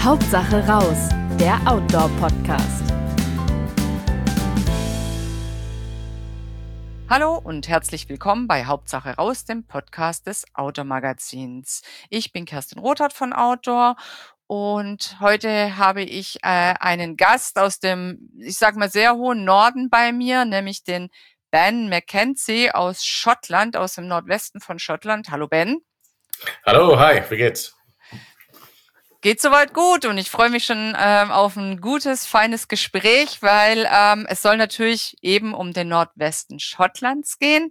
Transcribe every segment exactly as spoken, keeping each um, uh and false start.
Hauptsache raus, der Outdoor-Podcast. Hallo und herzlich willkommen bei Hauptsache raus, dem Podcast des Outdoor-Magazins. Ich bin Kerstin Rothart von Outdoor und heute habe ich äh, einen Gast aus dem, ich sag mal, sehr hohen Norden bei mir, nämlich den Ben Mackenzie aus Schottland, aus dem Nordwesten von Schottland. Hallo Ben. Hallo, hi, wie geht's? Geht soweit gut und ich freue mich schon ähm, auf ein gutes, feines Gespräch, weil ähm, es soll natürlich eben um den Nordwesten Schottlands gehen.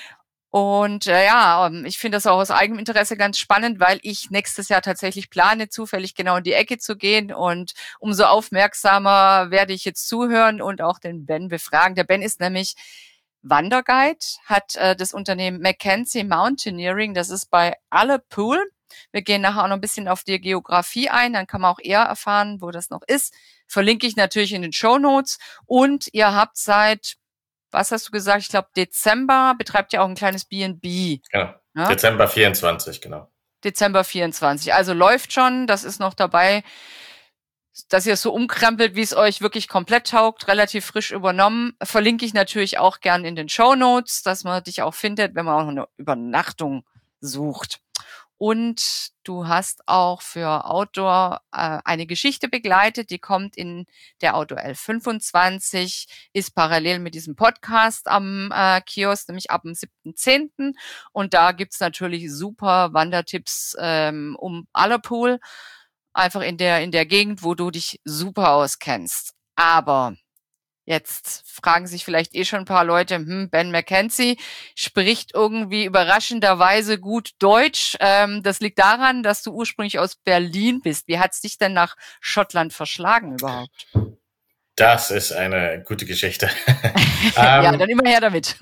Und äh, ja, ich finde das auch aus eigenem Interesse ganz spannend, weil ich nächstes Jahr tatsächlich plane, zufällig genau in die Ecke zu gehen. Und umso aufmerksamer werde ich jetzt zuhören und auch den Ben befragen. Der Ben ist nämlich Wanderguide, hat äh, das Unternehmen Mackenzie Mountaineering, das ist bei Ullapool. Wir gehen nachher auch noch ein bisschen auf die Geografie ein, dann kann man auch eher erfahren, wo das noch ist. Verlinke ich natürlich in den Shownotes. Und ihr habt seit, was hast du gesagt, ich glaube Dezember, betreibt ihr auch ein kleines B and B. Genau, ja? Dezember vierundzwanzig, genau. Dezember vierundzwanzig, also läuft schon, das ist noch dabei, dass ihr es so umkrempelt, wie es euch wirklich komplett taugt, relativ frisch übernommen. Verlinke ich natürlich auch gern in den Shownotes, dass man dich auch findet, wenn man auch eine Übernachtung sucht. Und du hast auch für Outdoor äh, eine Geschichte begleitet, die kommt in der Outdoor elf fünfundzwanzig, ist parallel mit diesem Podcast am äh, Kiosk, nämlich ab dem siebten zehnten Und da gibt's natürlich super Wandertipps ähm, um Ullapool, einfach in der in der Gegend, wo du dich super auskennst. Aber jetzt fragen sich vielleicht eh schon ein paar Leute, hm, Ben Mackenzie spricht irgendwie überraschenderweise gut Deutsch. Ähm, das liegt daran, dass du ursprünglich aus Berlin bist. Wie hat's dich denn nach Schottland verschlagen überhaupt? Das ist eine gute Geschichte. ja, ähm, dann immer her damit.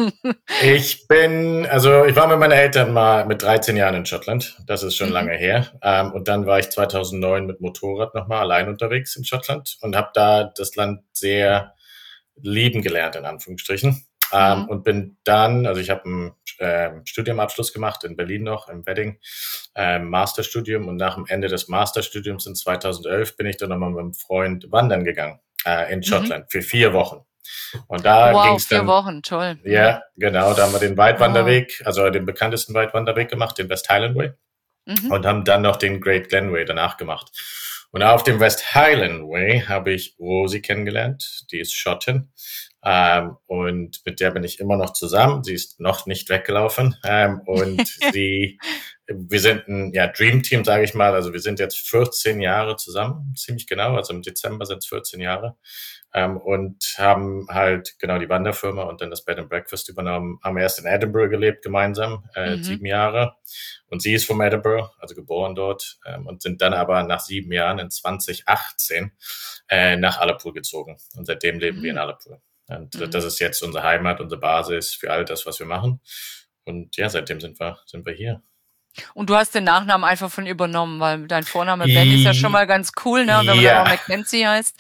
ich bin, also ich war mit meinen Eltern mal mit dreizehn Jahren in Schottland. Das ist schon Mhm. lange her. Ähm, und dann war ich zweitausendneun mit Motorrad nochmal allein unterwegs in Schottland und habe da das Land sehr lieben gelernt, in Anführungsstrichen. Ähm, Mhm. und bin dann, also ich habe einen äh, Studiumabschluss gemacht in Berlin noch, im Wedding, äh, Masterstudium. Und nach dem Ende des Masterstudiums in zweitausendelf bin ich dann nochmal mit einem Freund wandern gegangen äh, in Mhm. Schottland für vier Wochen. Und da Wow, ging's vier dann, Wochen, toll. ja, genau, da haben wir den Weitwanderweg, also den bekanntesten Weitwanderweg gemacht, den West Highland Way. Mhm. Und haben dann noch den Great Glen Way danach gemacht. Und auf dem West Highland Way habe ich Rosi kennengelernt, die ist Schottin. Ähm, und mit der bin ich immer noch zusammen. Sie ist noch nicht weggelaufen. Ähm, und sie, wir sind ein ja, Dream Team, sage ich mal. Also wir sind jetzt vierzehn Jahre zusammen, ziemlich genau. Also im Dezember sind es vierzehn Jahre. Ähm, und haben halt genau die Wanderfirma und dann das Bed and Breakfast übernommen. Haben erst in Edinburgh gelebt gemeinsam, äh, Mhm. sieben Jahre. Und sie ist vom Edinburgh, also geboren dort, ähm, und sind dann aber nach sieben Jahren in zwanzig achtzehn äh, nach Ullapool gezogen. Und seitdem leben Mhm. wir in Ullapool. Und Mhm. das ist jetzt unsere Heimat, unsere Basis für all das, was wir machen. Und ja, seitdem sind wir, sind wir hier. Und du hast den Nachnamen einfach von übernommen, weil dein Vorname Ben ist ja schon mal ganz cool, ne? Wenn man Ja. dann auch Mackenzie heißt.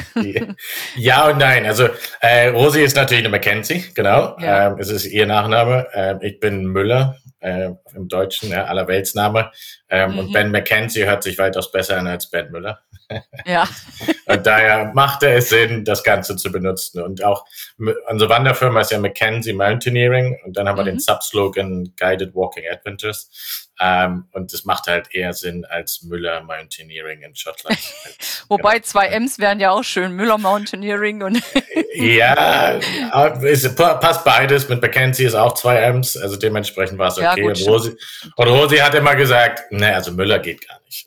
Ja und nein. Also äh, Rosi ist natürlich eine Mackenzie, genau. Ja. Ähm, es ist ihr Nachname. Ähm, ich bin Müller, äh, im Deutschen, ja, Allerweltsname. Ähm, Mhm. Und Ben Mackenzie hört sich weitaus besser an als Ben Müller. Ja. Und daher machte es Sinn, das Ganze zu benutzen. Und auch unsere Wanderfirma ist ja Mackenzie Mountaineering und dann haben wir Mhm. den Subslogan Guided Walking Adventures. Ähm, und das macht halt eher Sinn als Müller Mountaineering in Schottland. Wobei Genau. zwei M's wären ja auch schön, Müller Mountaineering und Ja, es passt beides. Mit Mackenzie ist auch zwei M's, also dementsprechend war es okay. Ja, gut, und, Rosi, und Rosi hat immer gesagt, ne, also Müller geht gar nicht.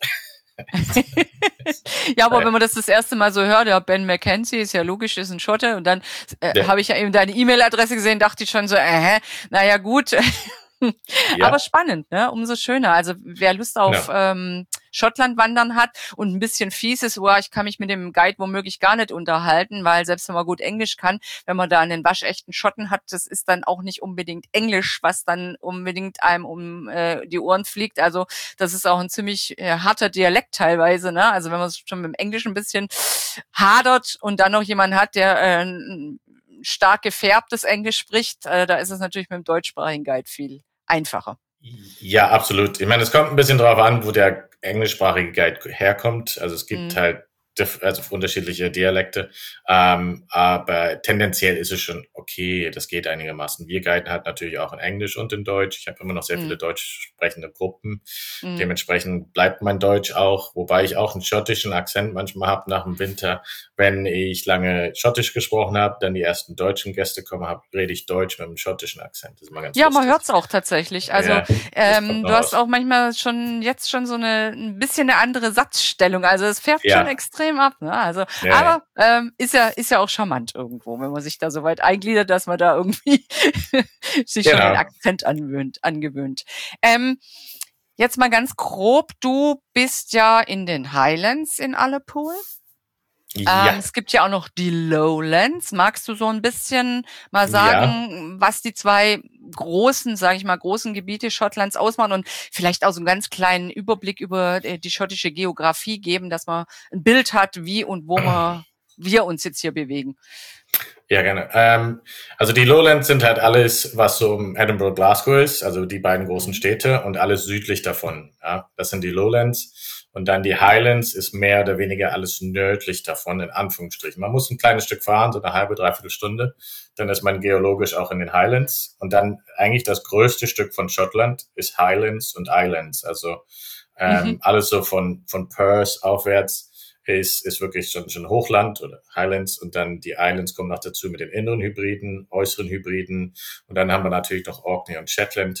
ja, aber wenn man das das erste Mal so hört, ja, Ben Mackenzie ist ja logisch, ist ein Schotte und dann äh, Ja. habe ich ja eben deine E-Mail-Adresse gesehen, dachte ich schon so, äh, naja gut, Ja. aber spannend, ne? Umso schöner. Also wer Lust auf Genau. ähm, Schottland wandern hat und ein bisschen fies ist, boah, ich kann mich mit dem Guide womöglich gar nicht unterhalten, weil selbst wenn man gut Englisch kann, wenn man da einen waschechten Schotten hat, das ist dann auch nicht unbedingt Englisch, was dann unbedingt einem um äh, die Ohren fliegt. Also das ist auch ein ziemlich äh, harter Dialekt teilweise, ne? Also wenn man schon mit dem Englisch ein bisschen hadert und dann noch jemand hat, der äh, ein stark gefärbtes Englisch spricht, äh, da ist es natürlich mit dem deutschsprachigen Guide viel einfacher. Ja, absolut. Ich meine, es kommt ein bisschen drauf an, wo der englischsprachige Guide herkommt. Also es gibt mhm. halt also unterschiedliche Dialekte, ähm, aber tendenziell ist es schon okay, das geht einigermaßen. Wir guiden halt natürlich auch in Englisch und in Deutsch. Ich habe immer noch sehr mm. viele deutsch sprechende Gruppen. Mm. Dementsprechend bleibt mein Deutsch auch, wobei ich auch einen schottischen Akzent manchmal habe nach dem Winter. Wenn ich lange Schottisch gesprochen habe, dann die ersten deutschen Gäste kommen, hab, rede ich Deutsch mit einem schottischen Akzent. Das ist immer ganz ja, lustig. man hört's auch tatsächlich. Also ja, ähm, du hast auch manchmal schon jetzt schon so eine ein bisschen eine andere Satzstellung. Also es färbt ja. schon extrem ab, ne? Also, ja, aber ja. Ähm, ist ja ist ja auch charmant irgendwo, wenn man sich da so weit eingliedert, dass man da irgendwie sich genau. schon den Akzent angewöhnt. angewöhnt. Ähm, jetzt mal ganz grob, du bist ja in den Highlands in Ullapool. Ja. Ähm, es gibt ja auch noch die Lowlands. Magst du so ein bisschen mal sagen, ja. was die zwei großen, sage ich mal, großen Gebiete Schottlands ausmachen und vielleicht auch so einen ganz kleinen Überblick über die schottische Geografie geben, dass man ein Bild hat, wie und wo wir, wir uns jetzt hier bewegen? Ja, gerne. Ähm, also die Lowlands sind halt alles, was so um Edinburgh, Glasgow ist, also die beiden großen Städte und alles südlich davon. Ja, das sind die Lowlands. Und dann die Highlands ist mehr oder weniger alles nördlich davon, in Anführungsstrichen. Man muss ein kleines Stück fahren, so eine halbe, dreiviertel Stunde. Dann ist man geologisch auch in den Highlands. Und dann eigentlich das größte Stück von Schottland ist Highlands und Islands. Also ähm, mhm. alles so von von Perth aufwärts ist ist wirklich schon schon Hochland oder Highlands. Und dann die Islands kommen noch dazu mit den inneren Hybriden, äußeren Hybriden. Und dann haben wir natürlich noch Orkney und Shetland,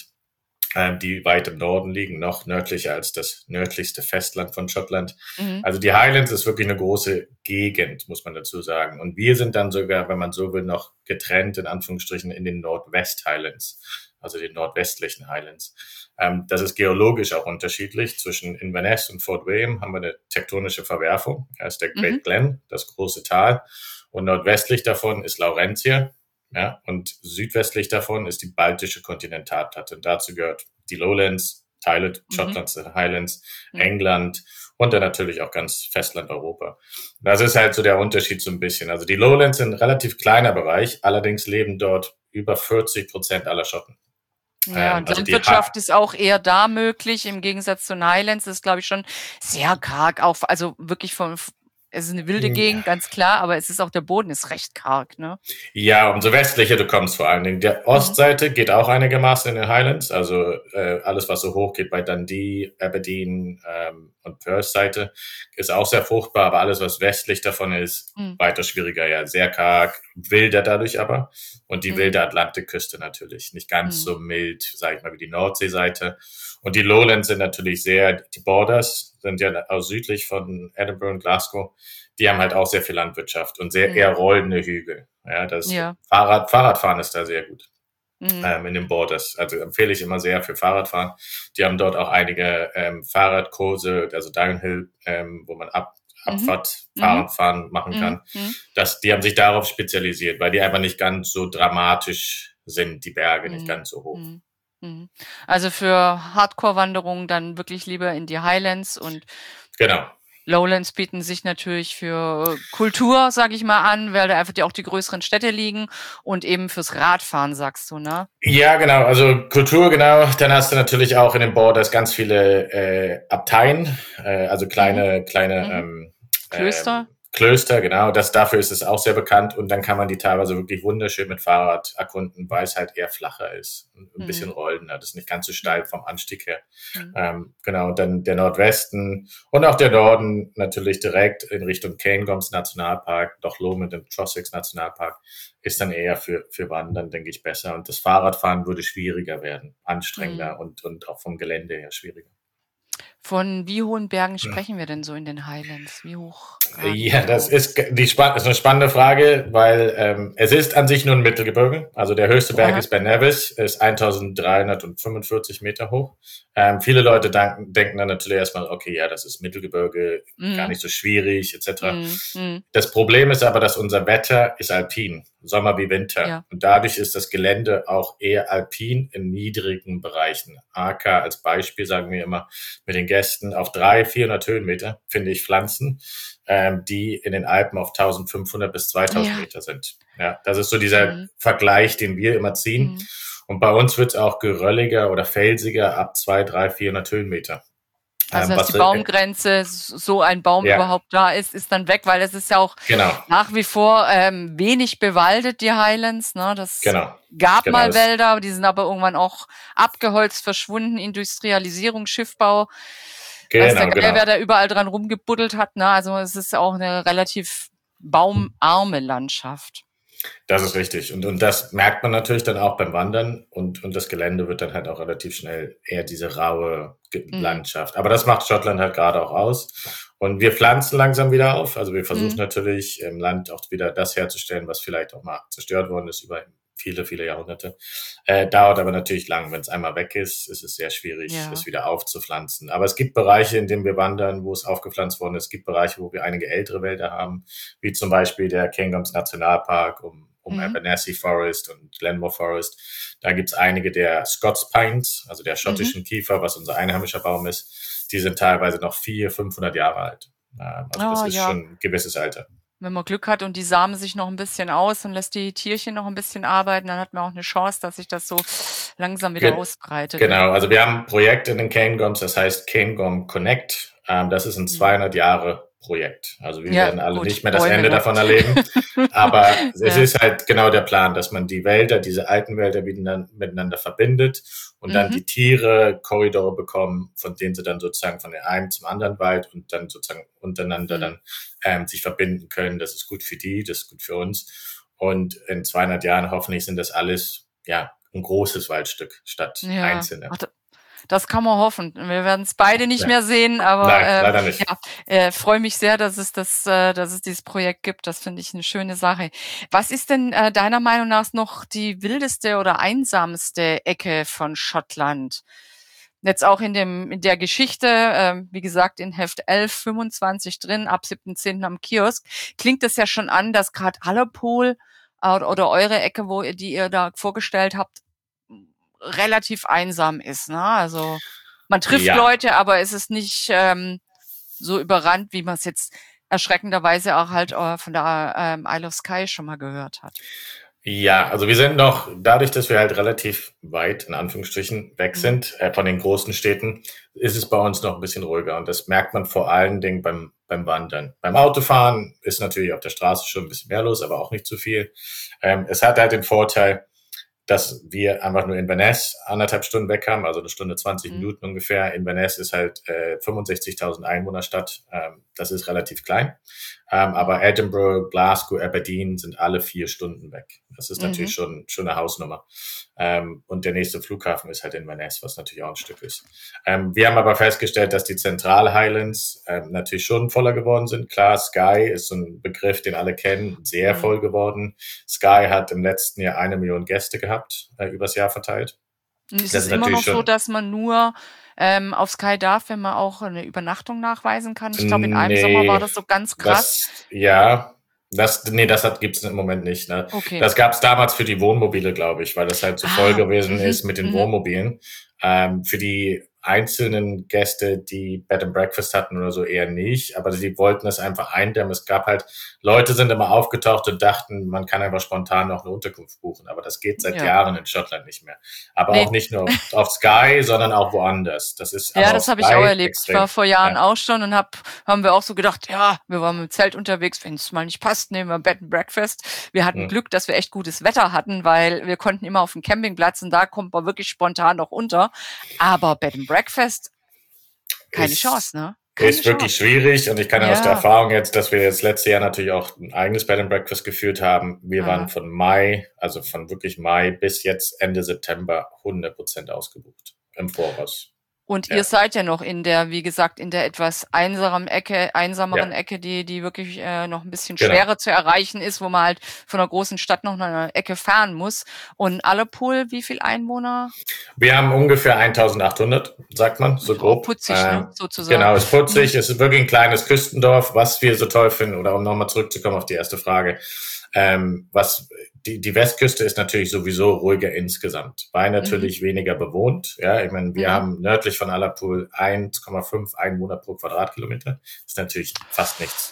die weit im Norden liegen, noch nördlicher als das nördlichste Festland von Schottland. Mhm. Also die Highlands ist wirklich eine große Gegend, muss man dazu sagen. Und wir sind dann sogar, wenn man so will, noch getrennt, in Anführungsstrichen, in den Nordwest Highlands, also den nordwestlichen Highlands. Ähm, das ist geologisch auch unterschiedlich. Zwischen Inverness und Fort William haben wir eine tektonische Verwerfung. Da ist der Great mhm. Glen, das große Tal. Und nordwestlich davon ist Laurentia. Ja, und südwestlich davon ist die baltische Kontinentalplatte. Und dazu gehört die Lowlands, Teile Schottlands, mhm. Highlands, mhm. England und dann natürlich auch ganz Festlandeuropa. Das ist halt so der Unterschied so ein bisschen. Also die Lowlands sind ein relativ kleiner Bereich, allerdings leben dort über vierzig Prozent aller Schotten. Ja, und ähm, also Landwirtschaft ist auch eher da möglich, im Gegensatz zu den Highlands. Das ist, glaube ich, schon sehr karg, auch, also wirklich von... Es ist eine wilde Gegend, ganz klar, aber es ist auch, der Boden ist recht karg, ne? Ja, umso westlicher du kommst vor allen Dingen. Der Ostseite mhm. geht auch einigermaßen in den Highlands, also äh, alles, was so hoch geht bei Dundee, Aberdeen ähm, und Perth-Seite, ist auch sehr fruchtbar, aber alles, was westlich davon ist, mhm. weiter schwieriger, ja, sehr karg, wilder dadurch aber. Und die mhm. wilde Atlantikküste natürlich, nicht ganz mhm. so mild, sage ich mal, wie die Nordseeseite. Und die Lowlands sind natürlich sehr, die Borders sind ja auch südlich von Edinburgh und Glasgow, die haben halt auch sehr viel Landwirtschaft und sehr mhm. eher rollende Hügel. Ja, das ja. Fahrrad, Fahrradfahren ist da sehr gut mhm. ähm, in den Borders. Also empfehle ich immer sehr für Fahrradfahren. Die haben dort auch einige ähm, Fahrradkurse, also Downhill, ähm, wo man ab Abfahrt, mhm. Fahren, Fahren machen kann. Mhm. Das, die haben sich darauf spezialisiert, weil die einfach nicht ganz so dramatisch sind, die Berge, mhm. nicht ganz so hoch. Mhm. Also für Hardcore-Wanderungen dann wirklich lieber in die Highlands und genau. Lowlands bieten sich natürlich für Kultur, sage ich mal, an, weil da einfach die, auch die größeren Städte liegen und eben fürs Radfahren, sagst du, ne? Ja, genau. Also Kultur, genau. Dann hast du natürlich auch in den Borders ganz viele äh, Abteien, äh, also kleine, mhm. kleine mhm. ähm, Klöster. Ähm, Klöster, genau. Das, dafür ist es auch sehr bekannt. Und dann kann man die teilweise wirklich wunderschön mit Fahrrad erkunden, weil es halt eher flacher ist. Und ein mhm. bisschen rollender. Das ist nicht ganz so steil vom Anstieg her. Mhm. Ähm, genau. Und dann der Nordwesten und auch der Norden natürlich direkt in Richtung Cairngorms Nationalpark, doch Lomond und Trossachs Nationalpark ist dann eher für, für Wandern, denke ich, besser. Und das Fahrradfahren würde schwieriger werden. Anstrengender mhm. und, und auch vom Gelände her schwieriger. Von wie hohen Bergen sprechen wir denn so in den Highlands? Wie hoch? Ja, das ist die spann- ist eine spannende Frage, weil ähm, es ist an sich nur ein Mittelgebirge. Also der höchste Berg Aha. ist Ben Nevis, ist eintausenddreihundertfünfundvierzig Meter hoch. Ähm, viele Leute denken, denken dann natürlich erstmal, okay, ja, das ist Mittelgebirge, mm. gar nicht so schwierig, et cetera. Mm. Mm. Das Problem ist aber, dass unser Wetter ist alpin, Sommer wie Winter. Ja. Und dadurch ist das Gelände auch eher alpin in niedrigen Bereichen. A K als Beispiel sagen wir immer mit den Gästen auf dreihundert, vierhundert Höhenmeter finde ich Pflanzen, ähm, die in den Alpen auf eintausendfünfhundert bis zweitausend ja. Meter sind. Ja, das ist so dieser mhm. Vergleich, den wir immer ziehen. Mhm. Und bei uns wird es auch gerölliger oder felsiger ab zwei, drei, vierhundert Höhenmeter. Also, Ähm, dass was, die Baumgrenze, so ein Baum ja. überhaupt da ist, ist dann weg, weil es ist ja auch Genau. nach wie vor ähm, wenig bewaldet, die Highlands. Ne? Das Genau. gab Genau, mal das- Wälder, die sind aber irgendwann auch abgeholzt, verschwunden, Industrialisierung, Schiffbau. Weiß Genau, der Geil, genau. wer da überall dran rumgebuddelt hat. Ne? Also es ist auch eine relativ baumarme Landschaft. Das ist richtig. Und, und das merkt man natürlich dann auch beim Wandern und, und das Gelände wird dann halt auch relativ schnell eher diese raue Ge- Mhm. Landschaft. Aber das macht Schottland halt gerade auch aus. Und wir pflanzen langsam wieder auf. Also wir versuchen Mhm. natürlich im Land auch wieder das herzustellen, was vielleicht auch mal zerstört worden ist über viele, viele Jahrhunderte. Äh, dauert aber natürlich lang. Wenn es einmal weg ist, ist es sehr schwierig, Ja. es wieder aufzupflanzen. Aber es gibt Bereiche, in denen wir wandern, wo es aufgepflanzt worden ist. Es gibt Bereiche, wo wir einige ältere Wälder haben, wie zum Beispiel der Cairngorms Nationalpark um, um Mhm. Abernethy Forest und Glenmore Forest. Da gibt es einige der Scots Pines, also der schottischen Kiefer, was unser einheimischer Baum ist. Die sind teilweise noch vierhundert, fünfhundert Jahre alt. Ähm, Also das Ah, ist ja. schon ein gewisses Alter. Wenn man Glück hat und die samen sich noch ein bisschen aus und lässt die Tierchen noch ein bisschen arbeiten, dann hat man auch eine Chance, dass sich das so langsam wieder Ge- ausbreitet. Genau, also wir haben ein Projekt in den Cairngorms, das heißt Cairngorm Connect. Ähm, das ist ein zweihundert Jahre Projekt. Also wir Ja, werden alle gut, nicht mehr das Bäume Ende noch. davon erleben. Aber es Ja. ist halt genau der Plan, dass man die Wälder, diese alten Wälder miteinander, miteinander verbindet und dann Mhm. die Tiere Korridore bekommen, von denen sie dann sozusagen von dem einen zum anderen Wald und dann sozusagen untereinander Mhm. dann ähm, sich verbinden können. Das ist gut für die, das ist gut für uns. Und in zweihundert Jahren hoffentlich sind das alles, ja, ein großes Waldstück statt Ja. einzelne. Ach, da- das kann man hoffen. Wir werden es beide nicht Ja. mehr sehen, aber Nein, äh, leider nicht. ja, äh, freue mich sehr, dass es das, äh, dass es dieses Projekt gibt. Das finde ich eine schöne Sache. Was ist denn äh, deiner Meinung nach noch die wildeste oder einsamste Ecke von Schottland? Jetzt auch in dem in der Geschichte, ähm, wie gesagt, in Heft elf, fünfundzwanzig drin, ab siebten zehnten am Kiosk, klingt es ja schon an, dass gerade Allerpool äh, oder, oder eure Ecke, wo ihr, die ihr da vorgestellt habt, relativ einsam ist. Ne? Also man trifft Ja. Leute, aber es ist nicht ähm, so überrannt, wie man es jetzt erschreckenderweise auch halt äh, von der ähm, Isle of Skye schon mal gehört hat. Ja, also wir sind noch, dadurch, dass wir halt relativ weit, in Anführungsstrichen, weg Mhm. sind äh, von den großen Städten, ist es bei uns noch ein bisschen ruhiger. Und das merkt man vor allen Dingen beim, beim Wandern. Beim Autofahren ist natürlich auf der Straße schon ein bisschen mehr los, aber auch nicht zu viel. Ähm, es hat halt den Vorteil, dass wir einfach nur Inverness anderthalb Stunden weg haben, also eine Stunde zwanzig Mhm. Minuten ungefähr. Inverness ist halt äh, fünfundsechzigtausend Einwohnerstadt. Ähm, das ist relativ klein. Ähm, aber Edinburgh, Glasgow, Aberdeen sind alle vier Stunden weg. Das ist Mhm. natürlich schon, schon eine Hausnummer. Ähm, und der nächste Flughafen ist halt Inverness, was natürlich auch ein Stück ist. Ähm, wir haben aber festgestellt, dass die Zentral-Highlands ähm, natürlich schon voller geworden sind. Klar, Skye ist so ein Begriff, den alle kennen, sehr Mhm. voll geworden. Skye hat im letzten Jahr eine Million Gäste gehabt, äh, übers Jahr verteilt. Und ist Das es ist immer noch natürlich so, schon- dass man nur ähm, auf Sky darf, wenn man auch eine Übernachtung nachweisen kann? Ich glaube, in einem Nee, Sommer war das so ganz krass. Das, ja, das, nee, das hat, gibt's im Moment nicht. Ne? Okay. Das gab's damals für die Wohnmobile, glaube ich, weil das halt so Ah, voll gewesen mhm, ist mit den mhm. Wohnmobilen. Ähm, für die einzelnen Gäste, die Bed and Breakfast hatten oder so, eher nicht. Aber sie wollten es einfach eindämmen. Es gab halt, Leute sind immer aufgetaucht und dachten, man kann einfach spontan noch eine Unterkunft buchen. Aber das geht seit Ja. Jahren in Schottland nicht mehr. Aber Nee. auch nicht nur auf, auf Sky, sondern auch woanders. Das ist Ja, aber das auf habe ich Sky auch erlebt. Ich extrem. war vor Jahren Ja. auch schon und hab, haben wir auch so gedacht, ja, wir waren mit dem Zelt unterwegs, wenn es mal nicht passt, nehmen wir Bed and Breakfast. Wir hatten Hm. Glück, dass wir echt gutes Wetter hatten, weil wir konnten immer auf dem Campingplatz und da kommt man wirklich spontan noch unter. Aber Bed and Breakfast, keine Ist- Chance, ne? Keine Ist wirklich Chance. schwierig und ich kann ja. aus der Ja. Erfahrung jetzt, dass wir jetzt letztes Jahr natürlich auch ein eigenes Bed and Breakfast geführt haben. Wir Aha. waren von Mai, also von wirklich Mai bis jetzt Ende September hundert Prozent ausgebucht im Voraus. Und Ja. ihr seid ja noch in der, wie gesagt, in der etwas einsamen Ecke, einsameren Ja. Ecke, die, die wirklich äh, noch ein bisschen Genau. schwerer zu erreichen ist, wo man halt von einer großen Stadt noch eine Ecke fahren muss. Und Allerpool, wie viel Einwohner? Wir haben ungefähr eintausendachthundert, sagt man, so Auch grob. putzig, ne, Ähm, sozusagen. Genau, ist putzig, es ist wirklich ein kleines Küstendorf, was wir so toll finden, oder um nochmal zurückzukommen auf die erste Frage, ähm, was die, die Westküste ist natürlich sowieso ruhiger insgesamt, weil natürlich weniger bewohnt. Ja, ich meine, wir Mhm. haben nördlich von Allerpool eins Komma fünf Einwohner pro Quadratkilometer. Das ist natürlich fast nichts. Ja,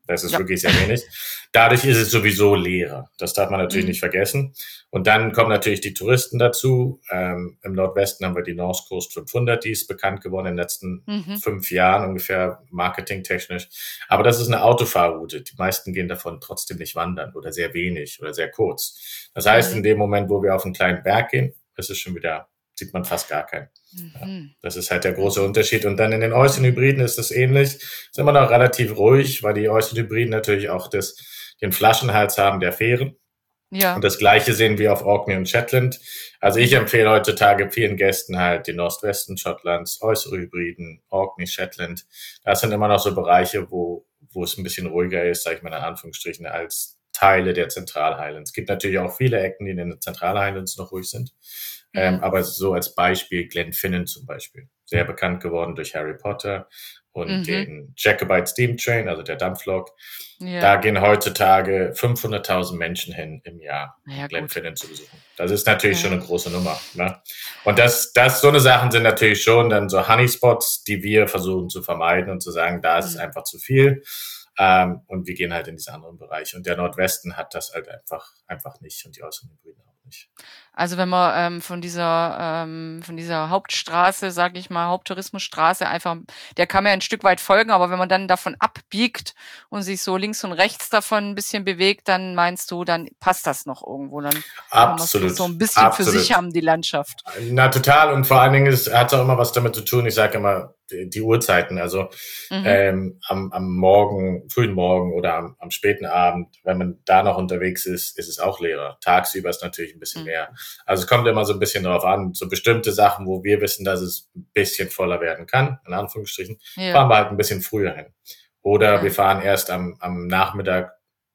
Das ist Ja. wirklich sehr wenig. Dadurch ist es sowieso leerer. Das darf man natürlich Mhm. nicht vergessen. Und dann kommen natürlich die Touristen dazu. Ähm, im Nordwesten haben wir die North Coast fünfhundert, die ist bekannt geworden in den letzten Mhm. fünf Jahren ungefähr, marketingtechnisch. Aber das ist eine Autofahrroute. Die meisten gehen davon trotzdem nicht wandern oder sehr wenig oder sehr kurz. Das heißt, Mhm. in dem Moment, wo wir auf einen kleinen Berg gehen, ist es schon wieder, sieht man fast gar keinen. Ja, Mhm. das ist halt der große Unterschied. Und dann in den Ocean-Hybriden ist es ähnlich. Ist immer noch relativ ruhig, weil die Ocean-Hybriden natürlich auch das, den Flaschenhals haben der Fähren. Ja. Und das Gleiche sehen wir auf Orkney und Shetland. Also ich empfehle heutzutage vielen Gästen halt den Nordwesten Schottlands, äußere Hybriden, Orkney, Shetland. Das sind immer noch so Bereiche, wo, wo es ein bisschen ruhiger ist, sage ich mal in Anführungsstrichen, als Teile der Zentralhighlands. Es gibt natürlich auch viele Ecken, die in den Zentralhighlands noch ruhig sind. Mhm. Ähm, aber so als Beispiel Glenfinnan zum Beispiel. Sehr bekannt geworden durch Harry Potter und Mhm. den Jacobite Steam Train, also der Dampflok. Ja. Da gehen heutzutage fünfhunderttausend Menschen hin im Jahr, Na ja, um gut. Glenfinnan zu besuchen. Das ist natürlich Ja. schon eine große Nummer. Ne? Und das, das, so eine Sachen sind natürlich schon dann so Honeyspots, die wir versuchen zu vermeiden und zu sagen, da ist es Mhm. einfach zu viel. Ähm, und wir gehen halt in diese anderen Bereiche. Und der Nordwesten hat das halt einfach, einfach nicht und die äußeren Hybriden auch nicht. Also wenn man ähm, von dieser ähm, von dieser Hauptstraße, sage ich mal, Haupttourismusstraße einfach, der kann man ja ein Stück weit folgen, aber wenn man dann davon abbiegt und sich so links und rechts davon ein bisschen bewegt, dann meinst du, dann passt das noch irgendwo, dann kann man es Absolut. so ein bisschen für Absolut. sich haben, die Landschaft. Na, total. Und vor allen Dingen hat es auch immer was damit zu tun. Ich sage immer, die, die Uhrzeiten. Also Mhm. ähm, am, am Morgen, frühen Morgen oder am, am späten Abend, wenn man da noch unterwegs ist, ist es auch leerer. Tagsüber ist natürlich ein bisschen Mhm. mehr. Also es kommt immer so ein bisschen drauf an. So bestimmte Sachen, wo wir wissen, dass es ein bisschen voller werden kann, in Anführungsstrichen, Ja. fahren wir halt ein bisschen früher hin. Oder Ja. wir fahren erst am, am Nachmittag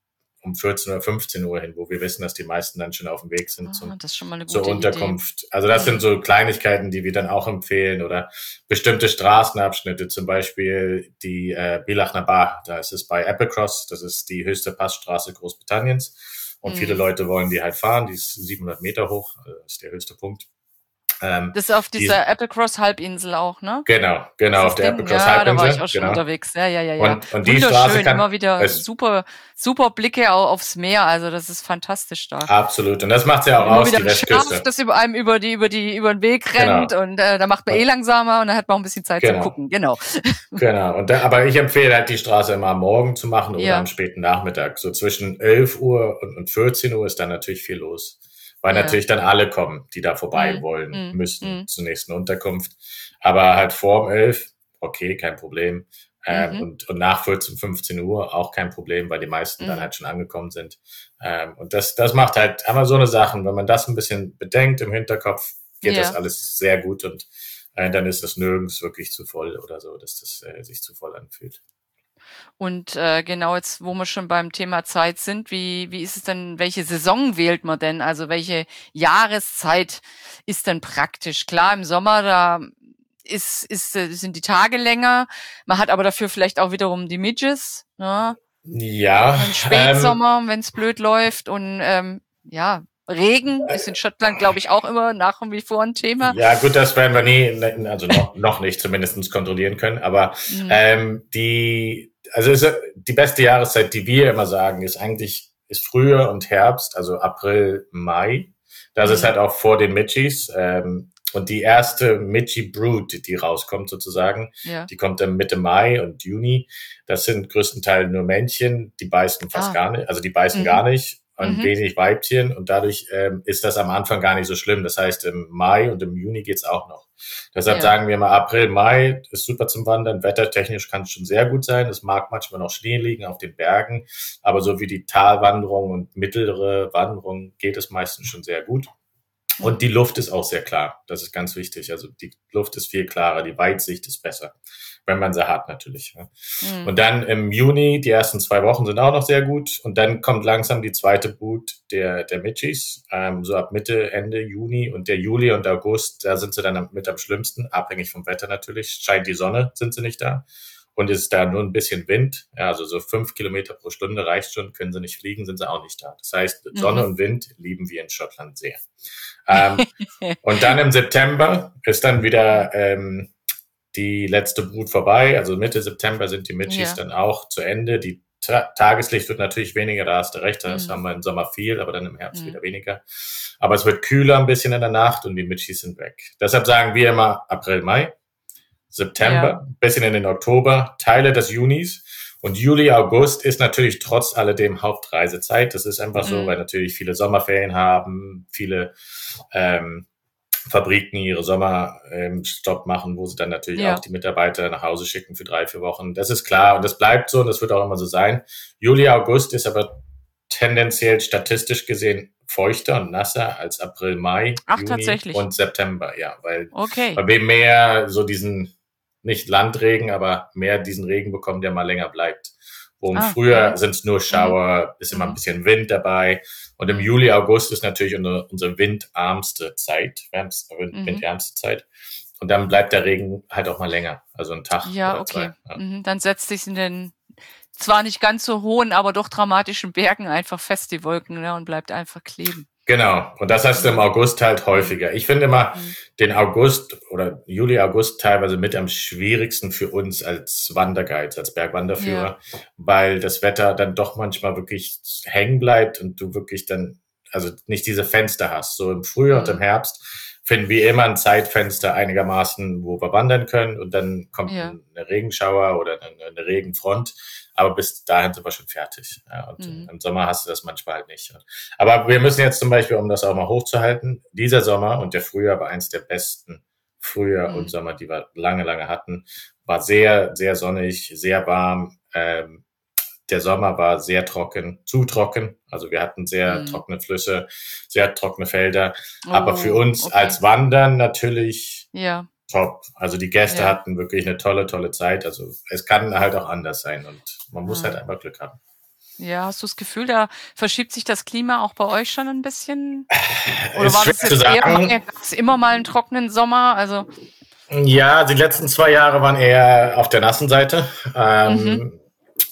um vierzehn oder fünfzehn Uhr hin, wo wir wissen, dass die meisten dann schon auf dem Weg sind Ah, zum, das ist schon mal eine zur gute Idee. Unterkunft. Also das Mhm. sind so Kleinigkeiten, die wir dann auch empfehlen oder bestimmte Straßenabschnitte, zum Beispiel die äh, Billach na Bar, da ist es bei Applecross, das ist die höchste Passstraße Großbritanniens und Mhm. viele Leute wollen die halt fahren, die ist siebenhundert Meter hoch, also das ist der höchste Punkt. Ähm, Das ist auf die, dieser Applecross-Halbinsel auch, ne? genau, genau, Ist auf das der Ding? Applecross Ja, da war ich Halbinsel, auch schon genau. unterwegs. Ja, ja, ja, ja. Und, und die Straße Wunderschön, kann, immer wieder es, super, super Blicke au- aufs Meer. Also das ist fantastisch da. absolut, und das macht ja Und auch immer aus, wieder die ein Westküste. Schaf, das über einem über die über die über den Weg rennt Genau. und äh, da macht man eh langsamer und dann hat man auch ein bisschen Zeit zum Genau. Gucken. Genau. Genau, und da, aber ich empfehle halt die Straße immer am Morgen zu machen oder Ja. am späten Nachmittag. So zwischen elf Uhr und, und vierzehn Uhr ist dann natürlich viel los. Weil Ja. natürlich dann alle kommen, die da vorbei Mhm. wollen, Mhm. müssen Mhm. zur nächsten Unterkunft. Aber halt vor um elf, okay, kein Problem. Ähm, Mhm. und, und nach vierzehn, fünfzehn Uhr auch kein Problem, weil die meisten dann Mhm. halt schon angekommen sind. Ähm, und das, das macht halt einmal so eine Sachen, wenn man das ein bisschen bedenkt im Hinterkopf, geht das Ja. alles sehr gut und äh, dann ist das nirgends wirklich zu voll oder so, dass das äh, sich zu voll anfühlt. Und äh, genau jetzt, wo wir schon beim Thema Zeit sind, wie, wie ist es denn, welche Saison wählt man denn? Also welche Jahreszeit ist denn praktisch? Klar, im Sommer, da ist, ist, äh, sind die Tage länger. Man hat aber dafür vielleicht auch wiederum die Midges, ne? Ja, Im ähm, Spätsommer, wenn es blöd läuft. Und ähm, ja, Regen ist in Schottland, glaube ich, auch immer nach wie vor ein Thema. ja, gut, das werden wir nie, also noch, noch nicht zumindest kontrollieren können, aber Mhm. ähm, die, also ist, die beste Jahreszeit, die wir immer sagen, ist eigentlich ist Frühjahr und Herbst, also April, Mai. Das Mhm. ist halt auch vor den Midgies. Ähm, und die erste Midgie Brood, die rauskommt sozusagen, Ja. die kommt dann Mitte Mai und Juni. Das sind größtenteils nur Männchen, die beißen fast Ah. gar nicht, also die beißen Mhm. gar nicht. Und Mhm. wenig Weibchen und dadurch ähm, ist das am Anfang gar nicht so schlimm. Das heißt, im Mai und im Juni geht's auch noch. Deshalb Ja. sagen wir mal, April, Mai ist super zum Wandern. Wettertechnisch kann es schon sehr gut sein. Es mag manchmal noch Schnee liegen auf den Bergen, aber so wie die Talwanderung und mittlere Wanderung geht es meistens schon sehr gut. Und die Luft ist auch sehr klar. Das ist ganz wichtig. Also die Luft ist viel klarer, die Weitsicht ist besser, wenn man sie hat natürlich. Ja. Mhm. Und dann im Juni, die ersten zwei Wochen sind auch noch sehr gut. Und dann kommt langsam die zweite Brut der, der Midgies, ähm, so ab Mitte, Ende Juni. Und der Juli und August, da sind sie dann mit am schlimmsten, abhängig vom Wetter natürlich. Scheint die Sonne, sind sie nicht da. Und ist da nur ein bisschen Wind, ja, also so fünf Kilometer pro Stunde reicht schon, können sie nicht fliegen, sind sie auch nicht da. Das heißt, Sonne Mhm. und Wind lieben wir in Schottland sehr. Ähm, und dann im September ist dann wieder ähm, die letzte Brut vorbei. Also Mitte September sind die Midgies Ja. dann auch zu Ende. Die Ta- Tageslicht wird natürlich weniger, da hast du recht, das Mhm. haben wir im Sommer viel, aber dann im Herbst Mhm. wieder weniger. Aber es wird kühler ein bisschen in der Nacht und die Michis sind weg. Deshalb sagen wir immer April, Mai, September, Ja. bisschen in den Oktober, Teile des Junis. Und Juli, August ist natürlich trotz alledem Hauptreisezeit. Das ist einfach so, Mhm. weil natürlich viele Sommerferien haben, viele ähm, Fabriken ihre Sommerstopp machen, wo sie dann natürlich Ja. auch die Mitarbeiter nach Hause schicken für drei, vier Wochen. Das ist klar und das bleibt so und das wird auch immer so sein. Juli, August ist aber tendenziell statistisch gesehen feuchter und nasser als April, Mai, Ach, Juni tatsächlich. und September. Ja, weil, Okay. weil wir mehr so diesen, nicht Landregen, aber mehr diesen Regen bekommen, der mal länger bleibt. Wo im Ah, Frühjahr mhm. sind es nur Schauer, ist immer ein Mhm. bisschen Wind dabei. Und im Mhm. Juli, August ist natürlich unsere, unsere windarmste Zeit, wärmste, wind, Mhm. windärmste Zeit. Und dann bleibt der Regen halt auch mal länger, also ein Tag Ja, oder okay. zwei. Ja. Mhm. Dann setzt sich in den zwar nicht ganz so hohen, aber doch dramatischen Bergen einfach fest, die Wolken, ne, und bleibt einfach kleben. Genau, und das hast du im Mhm. August halt häufiger. Ich finde immer Mhm. den August oder Juli, August teilweise mit am schwierigsten für uns als Wanderguides, als Bergwanderführer, weil das Wetter dann doch manchmal wirklich hängen bleibt und du wirklich dann, also nicht diese Fenster hast. So im Frühjahr und im Mhm. Herbst finden wir immer ein Zeitfenster einigermaßen, wo wir wandern können und dann kommt Ja. ein Regenschauer oder eine, eine Regenfront, aber bis dahin sind wir schon fertig. Ja, und Mhm. im Sommer hast du das manchmal halt nicht. Aber wir müssen jetzt zum Beispiel, um das auch mal hochzuhalten, dieser Sommer und der Frühjahr war eins der besten Frühjahr Mhm. und Sommer, die wir lange, lange hatten. War sehr, sehr sonnig, sehr warm. Ähm, der Sommer war sehr trocken, zu trocken. Also wir hatten sehr Mhm. trockene Flüsse, sehr trockene Felder. Aber für Oh, uns okay. als Wandern natürlich Ja. top. Also die Gäste Ja. hatten wirklich eine tolle, tolle Zeit. Also es kann halt auch anders sein und man muss Mhm. halt einfach Glück haben. Ja, hast du das Gefühl, da verschiebt sich das Klima auch bei euch schon ein bisschen? Oder Ist war schwer das zu jetzt eher, sagen. gab es immer mal einen trockenen Sommer? Also, Ja, die letzten zwei Jahre waren eher auf der nassen Seite. Ähm, Mhm.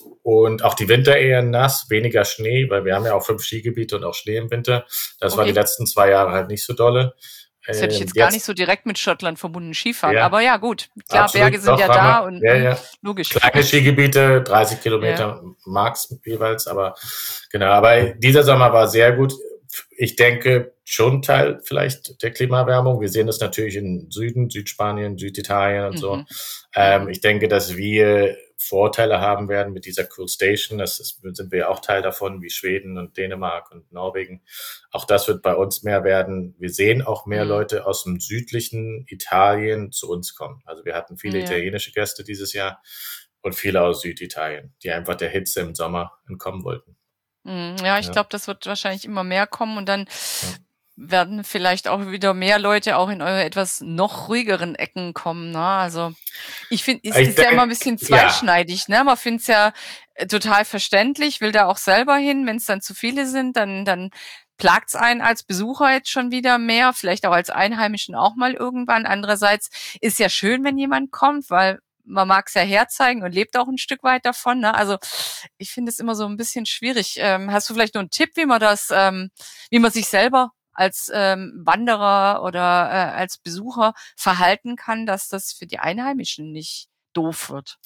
Und auch die Winter eher nass, weniger Schnee, weil wir haben ja auch fünf Skigebiete und auch Schnee im Winter. Das war die okay. letzten zwei Jahre halt nicht so dolle. Das hätte ich Ähm, jetzt gar nicht jetzt, so direkt mit Schottland verbunden, Skifahren. ja, Aber ja, gut. Klar, absolut, Berge sind doch, ja haben da wir. und Ja, mhm, ja. logisch. Kleine Skigebiete, dreißig Ja. Kilometer max jeweils, aber genau. Aber dieser Sommer war sehr gut. Ich denke schon Teil vielleicht der Klimaerwärmung. Wir sehen das natürlich in Süden, Südspanien, Süditalien und so. Mhm. Ähm, Mhm. ich denke, dass wir Vorteile haben werden mit dieser Cool Station. Das ist, sind wir auch Teil davon, wie Schweden und Dänemark und Norwegen. Auch das wird bei uns mehr werden. Wir sehen auch mehr Mhm. Leute aus dem südlichen Italien zu uns kommen. Also wir hatten viele Ja. italienische Gäste dieses Jahr und viele aus Süditalien, die einfach der Hitze im Sommer entkommen wollten. Mhm. Ja, ich Ja. glaube, das wird wahrscheinlich immer mehr kommen und dann Ja. werden vielleicht auch wieder mehr Leute auch in eure etwas noch ruhigeren Ecken kommen. Ne? Also ich finde, es Ich ist ja immer ein denke, bisschen ja, zweischneidig. Ne? Man findet es ja äh, total verständlich, will da auch selber hin. Wenn es dann zu viele sind, dann, dann plagt's einen als Besucher jetzt schon wieder mehr, vielleicht auch als Einheimischen auch mal irgendwann. Andererseits ist ja schön, wenn jemand kommt, weil man mag es ja herzeigen und lebt auch ein Stück weit davon. Ne? Also ich finde es immer so ein bisschen schwierig. Ähm, hast du vielleicht noch einen Tipp, wie man das, ähm, wie man sich selber als ähm, Wanderer oder äh, als Besucher verhalten kann, dass das für die Einheimischen nicht doof wird?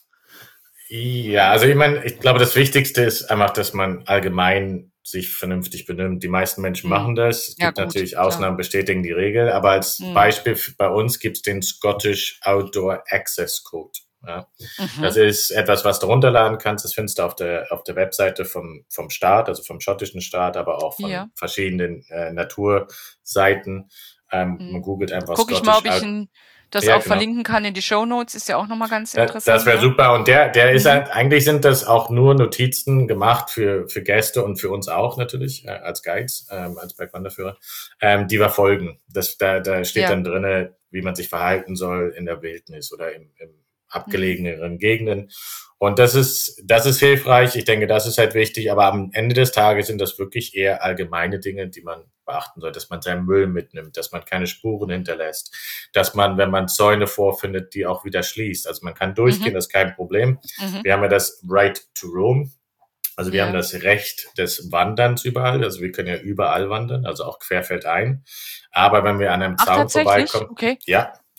Ja, also ich meine, ich glaube, das Wichtigste ist einfach, dass man allgemein sich vernünftig benimmt. Die meisten Menschen Hm. machen das. Es Ja, gibt gut, natürlich klar. Ausnahmen, bestätigen die Regel, aber als Hm. Beispiel f- bei uns gibt es den Scottish Outdoor Access Code. Ja. Das Mhm. ist etwas, was du runterladen kannst. Das findest du auf der, auf der Webseite vom, vom Staat, also vom schottischen Staat, aber auch von Ja. verschiedenen äh, Naturseiten. Ähm, Hm. Man googelt einfach Guck ich mal, ob Scottish ich Out. n- das Ja, auch genau. verlinken kann in die Shownotes. Ist ja auch nochmal ganz Da- Das interessant. wäre Ne? super. Und der, der ist Mhm. halt, eigentlich sind das auch nur Notizen gemacht für, für Gäste und für uns auch natürlich, äh, als Guides, ähm, als Bergwanderführer, ähm, die wir folgen. Das, da, da steht Ja. dann drinne, wie man sich verhalten soll in der Wildnis oder im, im Mhm. abgelegeneren Gegenden. Und das ist, das ist hilfreich. Ich denke, das ist halt wichtig. Aber am Ende des Tages sind das wirklich eher allgemeine Dinge, die man beachten soll, dass man seinen Müll mitnimmt, dass man keine Spuren hinterlässt, dass man, wenn man Zäune vorfindet, die auch wieder schließt. Also man kann durchgehen, Mhm. das ist kein Problem. Mhm. Wir haben ja das Right to Roam. Also wir Ja. haben das Recht des Wanderns überall. Also wir können ja überall wandern, also auch querfeldein. Aber wenn wir an einem Ach, Zaun tatsächlich? vorbeikommen, Okay. ja,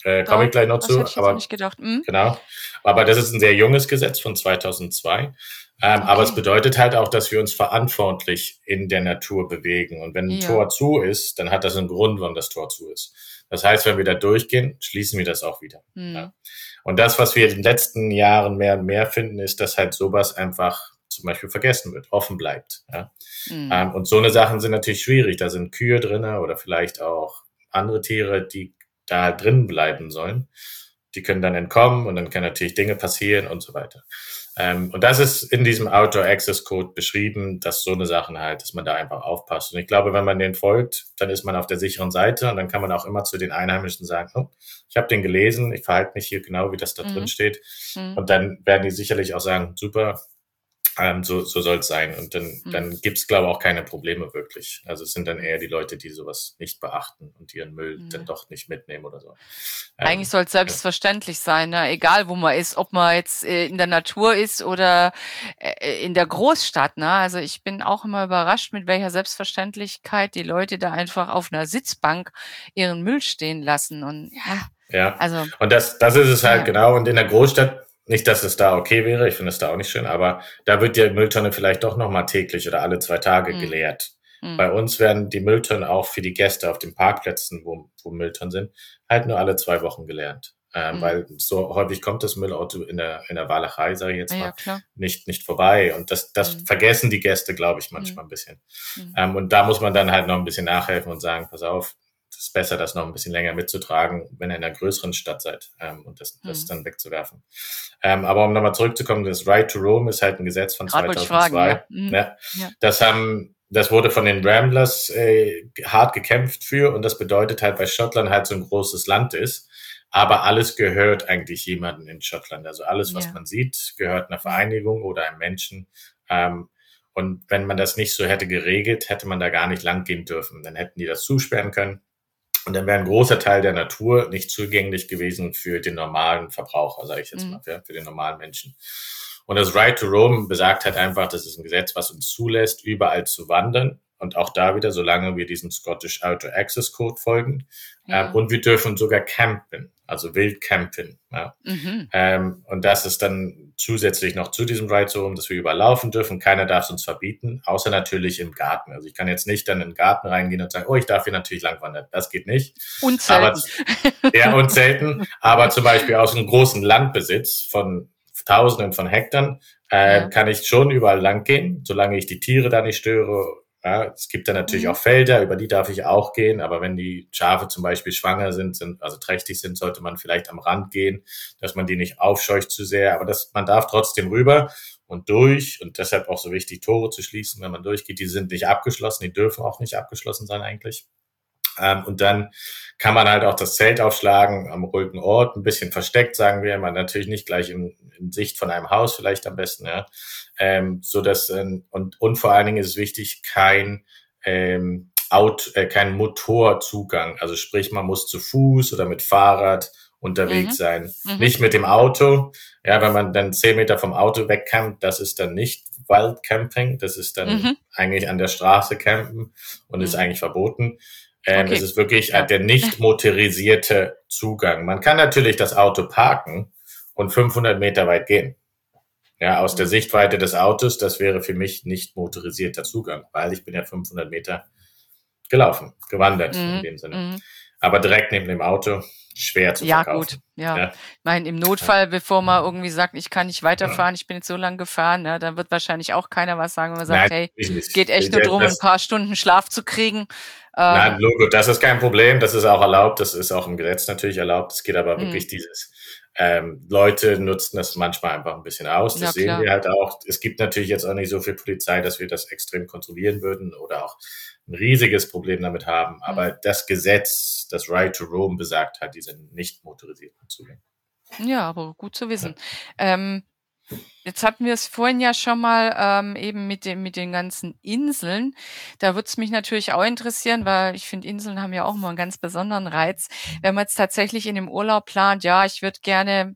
Äh, Komme ich gleich noch das zu. hätte ich jetzt Aber nicht gedacht. Hm? genau. Aber das ist ein sehr junges Gesetz von zweitausendzwei. Ähm, Okay. Aber es bedeutet halt auch, dass wir uns verantwortlich in der Natur bewegen. Und wenn ein Ja. Tor zu ist, dann hat das einen Grund, warum das Tor zu ist. Das heißt, wenn wir da durchgehen, schließen wir das auch wieder. Hm. Ja. Und das, was wir in den letzten Jahren mehr und mehr finden, ist, dass halt sowas einfach zum Beispiel vergessen wird, offen bleibt. Ja. Hm. Ähm, und so eine Sachen sind natürlich schwierig. Da sind Kühe drinne oder vielleicht auch andere Tiere, die da halt drin bleiben sollen. Die können dann entkommen und dann können natürlich Dinge passieren und so weiter. Ähm, und das ist in diesem Outdoor Access Code beschrieben, dass so eine Sachen halt, dass man da einfach aufpasst. Und ich glaube, wenn man den folgt, dann ist man auf der sicheren Seite und dann kann man auch immer zu den Einheimischen sagen, oh, ich habe den gelesen, ich verhalte mich hier genau, wie das da Mhm. drin steht. Mhm. Und dann werden die sicherlich auch sagen, super, ähm, so, so soll es sein. Und dann, Mhm. dann gibt's glaube ich, auch keine Probleme wirklich. Also es sind dann eher die Leute, die sowas nicht beachten und ihren Müll Mhm. dann doch nicht mitnehmen oder so. Ähm, Eigentlich soll es selbstverständlich sein, ne? Egal wo man ist, ob man jetzt äh, in der Natur ist oder äh, in der Großstadt. Ne? Also ich bin auch immer überrascht, mit welcher Selbstverständlichkeit die Leute da einfach auf einer Sitzbank ihren Müll stehen lassen. Und ja, Ja, also und das, das ist es halt ja. genau. Und in der Großstadt, nicht, dass es da okay wäre, ich finde es da auch nicht schön, aber da wird die Mülltonne vielleicht doch nochmal täglich oder alle zwei Tage Mhm. geleert. Mhm. Bei uns werden die Mülltonnen auch für die Gäste auf den Parkplätzen, wo, wo Mülltonnen sind, halt nur alle zwei Wochen geleert. Ähm, Mhm. Weil so häufig kommt das Müllauto in der, in der Walachei, sage ich jetzt Ja, mal, ja, klar. nicht, nicht vorbei. Und das, das Mhm. vergessen die Gäste, glaube ich, manchmal Mhm. ein bisschen. Mhm. Ähm, und da muss man dann halt noch ein bisschen nachhelfen und sagen, pass auf, es ist besser, das noch ein bisschen länger mitzutragen, wenn ihr in einer größeren Stadt seid, ähm, und das, das Mhm. dann wegzuwerfen. Ähm, aber um nochmal zurückzukommen, das Right to Roam ist halt ein Gesetz von Gerade wollte ich fragen, zweitausendzwei. ja. Mhm. Ne? Ja. Das haben, das wurde von den Ramblers äh, hart gekämpft für, und das bedeutet halt, weil Schottland halt so ein großes Land ist, aber alles gehört eigentlich jemandem in Schottland. Also alles, was Ja. man sieht, gehört einer Vereinigung oder einem Menschen. Ähm, und wenn man das nicht so hätte geregelt, hätte man da gar nicht lang gehen dürfen. Dann hätten die das zusperren können. Und dann wäre ein großer Teil der Natur nicht zugänglich gewesen für den normalen Verbraucher, sage ich jetzt Mhm. mal, für, für den normalen Menschen. Und das Right to Roam besagt halt einfach, das ist ein Gesetz, was uns zulässt, überall zu wandern. Und auch da wieder, solange wir diesem Scottish Outdoor Access Code folgen. Ja. Ähm, und wir dürfen sogar campen, also wild campen. Ja. Mhm. Ähm, und das ist dann zusätzlich noch zu diesem Right to Roam, dass wir überlaufen dürfen. Keiner darf es uns verbieten, außer natürlich im Garten. Also ich kann jetzt nicht dann in den Garten reingehen und sagen, oh, ich darf hier natürlich lang wandern. Das geht nicht. Und Aber, selten. ja, und selten. Aber zum Beispiel aus einem großen Landbesitz von Tausenden von Hektar äh, Ja. kann ich schon überall lang gehen, solange ich die Tiere da nicht störe. Ja, es gibt dann natürlich Mhm. auch Felder, über die darf ich auch gehen, aber wenn die Schafe zum Beispiel schwanger sind, sind, also trächtig sind, sollte man vielleicht am Rand gehen, dass man die nicht aufscheucht zu sehr, aber das, man darf trotzdem rüber und durch, und deshalb auch so wichtig, Tore zu schließen, wenn man durchgeht. Die sind nicht abgeschlossen, die dürfen auch nicht abgeschlossen sein eigentlich. Ähm, und dann kann man halt auch das Zelt aufschlagen am ruhigen Ort, ein bisschen versteckt, sagen wir, man natürlich nicht gleich in, in Sicht von einem Haus vielleicht am besten, ja. Ähm, so dass, ähm, und, und vor allen Dingen ist es wichtig, kein, ähm, Out, äh, kein Motorzugang. Also sprich, man muss zu Fuß oder mit Fahrrad unterwegs Mhm. sein. Mhm. Nicht mit dem Auto. Ja, wenn man dann zehn Meter vom Auto wegcampt, das ist dann nicht Wildcamping. Das ist dann Mhm. eigentlich an der Straße campen und ist Mhm. eigentlich verboten. Ähm, Okay. Es ist wirklich Ja. äh, der nicht motorisierte Zugang. Man kann natürlich das Auto parken und fünfhundert Meter weit gehen. Ja, aus der Mhm. Sichtweite des Autos, das wäre für mich nicht motorisierter Zugang, weil ich bin ja fünfhundert Meter gelaufen, gewandert in Mhm. dem Sinne. Mhm. Aber direkt neben dem Auto, schwer zu Ja, verkaufen. gut, ja. Ja. Ich meine, im Notfall, bevor man irgendwie sagt, ich kann nicht weiterfahren, ich bin jetzt so lang gefahren, ne, dann wird wahrscheinlich auch keiner was sagen, wenn man sagt, Nein, hey, ich nicht. es geht echt nur Das- drum, ein paar Stunden Schlaf zu kriegen. Nein, Ähm, Logo, das ist kein Problem, das ist auch erlaubt, das ist auch im Gesetz natürlich erlaubt. Es geht aber Mhm. wirklich dieses, ähm, Leute nutzen das manchmal einfach ein bisschen aus. Das Ja, sehen klar. wir halt auch. Es gibt natürlich jetzt auch nicht so viel Polizei, dass wir das extrem kontrollieren würden oder auch ein riesiges Problem damit haben. Aber Mhm. das Gesetz, das Right to Roam, besagt halt diese nicht motorisierten Zugänge. Ja, aber gut zu wissen. Ähm, jetzt hatten wir es vorhin ja schon mal ähm, eben mit den, mit den ganzen Inseln. Da würde es mich natürlich auch interessieren, weil ich finde, Inseln haben ja auch immer einen ganz besonderen Reiz. Wenn man jetzt tatsächlich in dem Urlaub plant, ja, ich würde gerne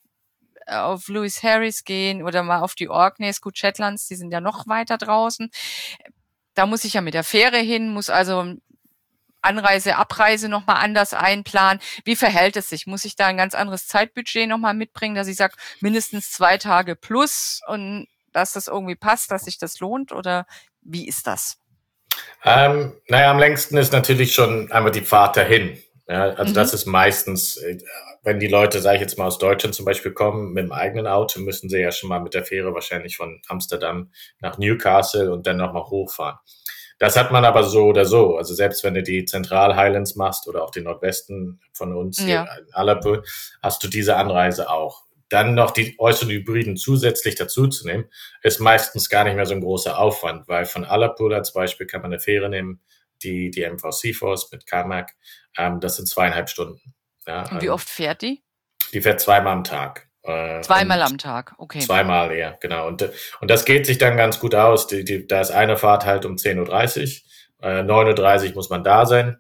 äh, auf Lewis Harris gehen oder mal auf die Orkneys, gut, Shetlands, die sind ja noch weiter draußen. Da muss ich ja mit der Fähre hin, muss also Anreise, Abreise nochmal anders einplanen. Wie verhält es sich? Muss ich da ein ganz anderes Zeitbudget nochmal mitbringen, dass ich sage, mindestens zwei Tage plus und dass das irgendwie passt, dass sich das lohnt? Oder wie ist das? Ähm, naja, am längsten ist natürlich schon einmal die Fahrt dahin. Ja, also Mhm. das ist meistens, wenn die Leute, sage ich jetzt mal, aus Deutschland zum Beispiel kommen, mit dem eigenen Auto, müssen sie ja schon mal mit der Fähre wahrscheinlich von Amsterdam nach Newcastle und dann nochmal hochfahren. Das hat man aber so oder so. Also selbst wenn du die Central Highlands machst oder auch den Nordwesten von uns, Ja. hier in Aleppo, hast du diese Anreise auch. Dann noch die äußeren Hybriden zusätzlich dazuzunehmen, ist meistens gar nicht mehr so ein großer Aufwand, weil von Aleppo als Beispiel kann man eine Fähre nehmen, die, die M V Seaforth mit Carmack, ähm, das sind zweieinhalb Stunden. Ja, Und wie oft fährt die? Die fährt zweimal am Tag. Äh, Zweimal am Tag, okay. Zweimal, ja, genau. Und, und das geht sich dann ganz gut aus. Die, die, da ist eine Fahrt halt um zehn Uhr dreißig, äh, neun Uhr dreißig muss man da sein.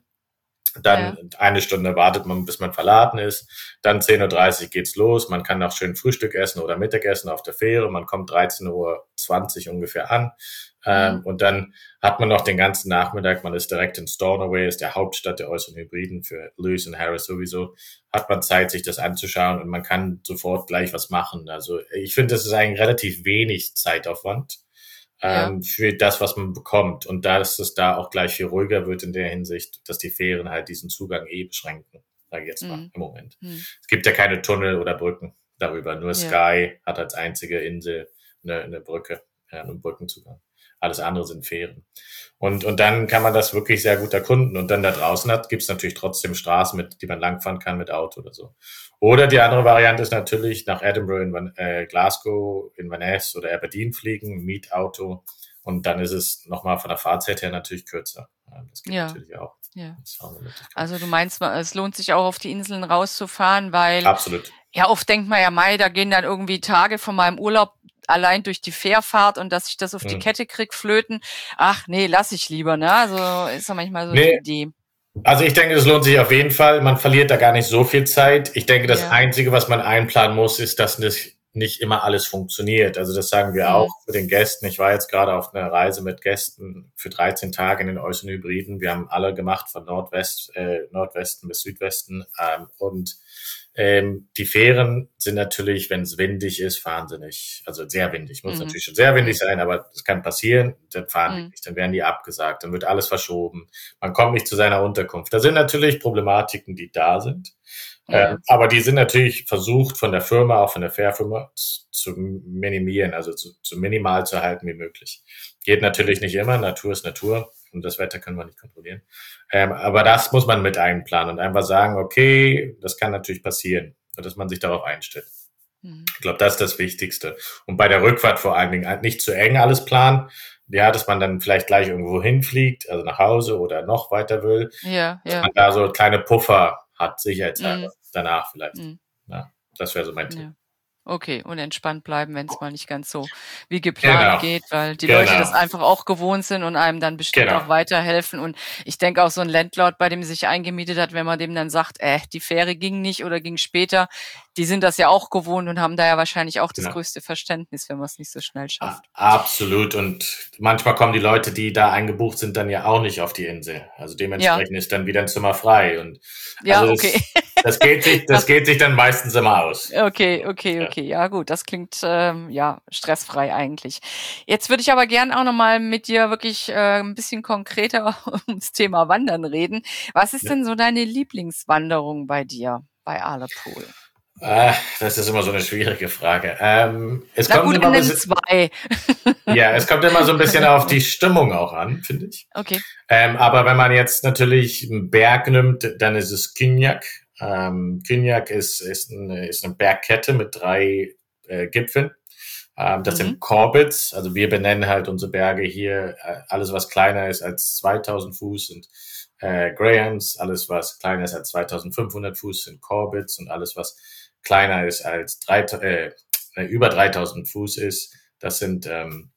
Dann ja. eine Stunde wartet man, bis man verladen ist. Dann zehn Uhr dreißig geht's los. Man kann noch schön Frühstück essen oder Mittagessen auf der Fähre. Man kommt dreizehn Uhr zwanzig ungefähr an. Mhm. Ähm, und dann hat man noch den ganzen Nachmittag. Man ist direkt in Stornoway, ist der Hauptstadt der äußeren Hybriden für Lewis und Harris sowieso. Hat man Zeit, sich das anzuschauen und man kann sofort gleich was machen. Also ich finde, das ist eigentlich relativ wenig Zeitaufwand. Ja. Ähm, für das, was man bekommt. Und dass es da auch gleich viel ruhiger wird in der Hinsicht, dass die Fähren halt diesen Zugang eh beschränken, sage ich jetzt mal, mhm. im Moment. Mhm. Es gibt ja keine Tunnel oder Brücken darüber. Nur ja. Skye hat als einzige Insel eine, eine Brücke, ja, einen Brückenzugang. Alles andere sind Fähren. Und, und dann kann man das wirklich sehr gut erkunden. Und dann da draußen hat, gibt es natürlich trotzdem Straßen, mit, die man langfahren kann mit Auto oder so. Oder die andere Variante ist natürlich nach Edinburgh, in Van, äh, Glasgow, in Inverness oder Aberdeen fliegen, Mietauto. Und dann ist es nochmal von der Fahrzeit her natürlich kürzer. Das geht ja. natürlich auch. Ja. Also du meinst, es lohnt sich auch auf die Inseln rauszufahren, weil Absolut. Ja, oft denkt man ja, Mai, da gehen dann irgendwie Tage von meinem Urlaub allein durch die Fährfahrt und dass ich das auf hm. die Kette krieg, flöten. Ach nee, lass ich lieber, ne? Also ist ja manchmal so nee. die Idee. Also ich denke, das lohnt sich auf jeden Fall. Man verliert da gar nicht so viel Zeit. Ich denke, das ja. Einzige, was man einplanen muss, ist, dass das nicht immer alles funktioniert. Also das sagen wir mhm. auch für den Gästen. Ich war jetzt gerade auf einer Reise mit Gästen für dreizehn Tage in den äußeren Hybriden. Wir haben alle gemacht von Nordwest, äh, Nordwesten bis Südwesten. Ähm, und ähm, die Fähren sind natürlich, wenn es windig ist, fahren sie nicht. Also sehr windig. Muss mhm. natürlich schon sehr windig sein, aber das kann passieren. Dann fahren mhm. die nicht. Dann werden die abgesagt. Dann wird alles verschoben. Man kommt nicht zu seiner Unterkunft. Da sind natürlich Problematiken, die da sind. Ja. Ähm, aber die sind natürlich versucht, von der Firma, auch von der Fährfirma, zu minimieren, also zu, zu minimal zu halten wie möglich. Geht natürlich nicht immer. Natur ist Natur. Und das Wetter können wir nicht kontrollieren. Ähm, aber das muss man mit einplanen und einfach sagen, okay, das kann natürlich passieren, dass man sich darauf einstellt. Mhm. Ich glaube, das ist das Wichtigste. Und bei der Rückfahrt vor allen Dingen nicht zu eng alles planen. Ja, dass man dann vielleicht gleich irgendwo hinfliegt, also nach Hause oder noch weiter will. Ja, dass ja. man da so kleine Puffer hat, sicherheitshalber. Mhm. Danach vielleicht. Mhm. Ja, das wäre so mein Tipp. Ja. Okay, und entspannt bleiben, wenn es mal nicht ganz so wie geplant genau. geht, weil die genau. Leute das einfach auch gewohnt sind und einem dann bestimmt genau. auch weiterhelfen. Und ich denke auch so ein Landlord, bei dem sich eingemietet hat, wenn man dem dann sagt, äh, die Fähre ging nicht oder ging später, die sind das ja auch gewohnt und haben da ja wahrscheinlich auch das genau. größte Verständnis, wenn man es nicht so schnell schafft. Absolut. Und manchmal kommen die Leute, die da eingebucht sind, dann ja auch nicht auf die Insel. Also dementsprechend ja. ist dann wieder ein Zimmer frei. Und ja, also okay. Das, das geht sich, das geht sich dann meistens immer aus. Okay, okay, okay. Ja, gut. Das klingt ähm, ja stressfrei eigentlich. Jetzt würde ich aber gern auch nochmal mit dir wirklich äh, ein bisschen konkreter ums Thema Wandern reden. Was ist ja. denn so deine Lieblingswanderung bei dir, bei Aleppo? Ah, das ist immer so eine schwierige Frage. Ähm, es Na kommt gut, immer ein bisschen, zwei. ja, es kommt immer so ein bisschen auf die Stimmung auch an, finde ich. Okay. Ähm, aber wenn man jetzt natürlich einen Berg nimmt, dann ist es Quinag. Ähm, Quinag ist, ist, eine, ist eine Bergkette mit drei äh, Gipfeln. Ähm, das mhm. sind Corbetts. Also wir benennen halt unsere Berge hier, äh, alles was kleiner ist als zweitausend Fuß sind äh, Grahams, alles was kleiner ist als zweitausendfünfhundert Fuß sind Corbetts und alles was kleiner ist als drei, äh, über dreitausend Fuß ist, das sind ähm,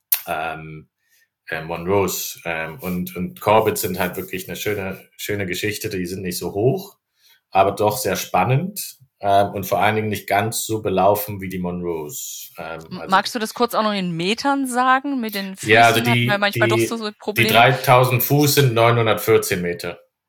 ähm, äh, Monroes. Ähm, und, und Corbetts sind halt wirklich eine schöne, schöne Geschichte. Die sind nicht so hoch, aber doch sehr spannend ähm, und vor allen Dingen nicht ganz so belaufen wie die Monroes. Ähm, also Magst du das kurz auch noch in Metern sagen? Mit den Füßen ja, also die, hat man manchmal die, doch so, so Probleme. Die dreitausend Fuß sind neunhundertvierzehn Meter.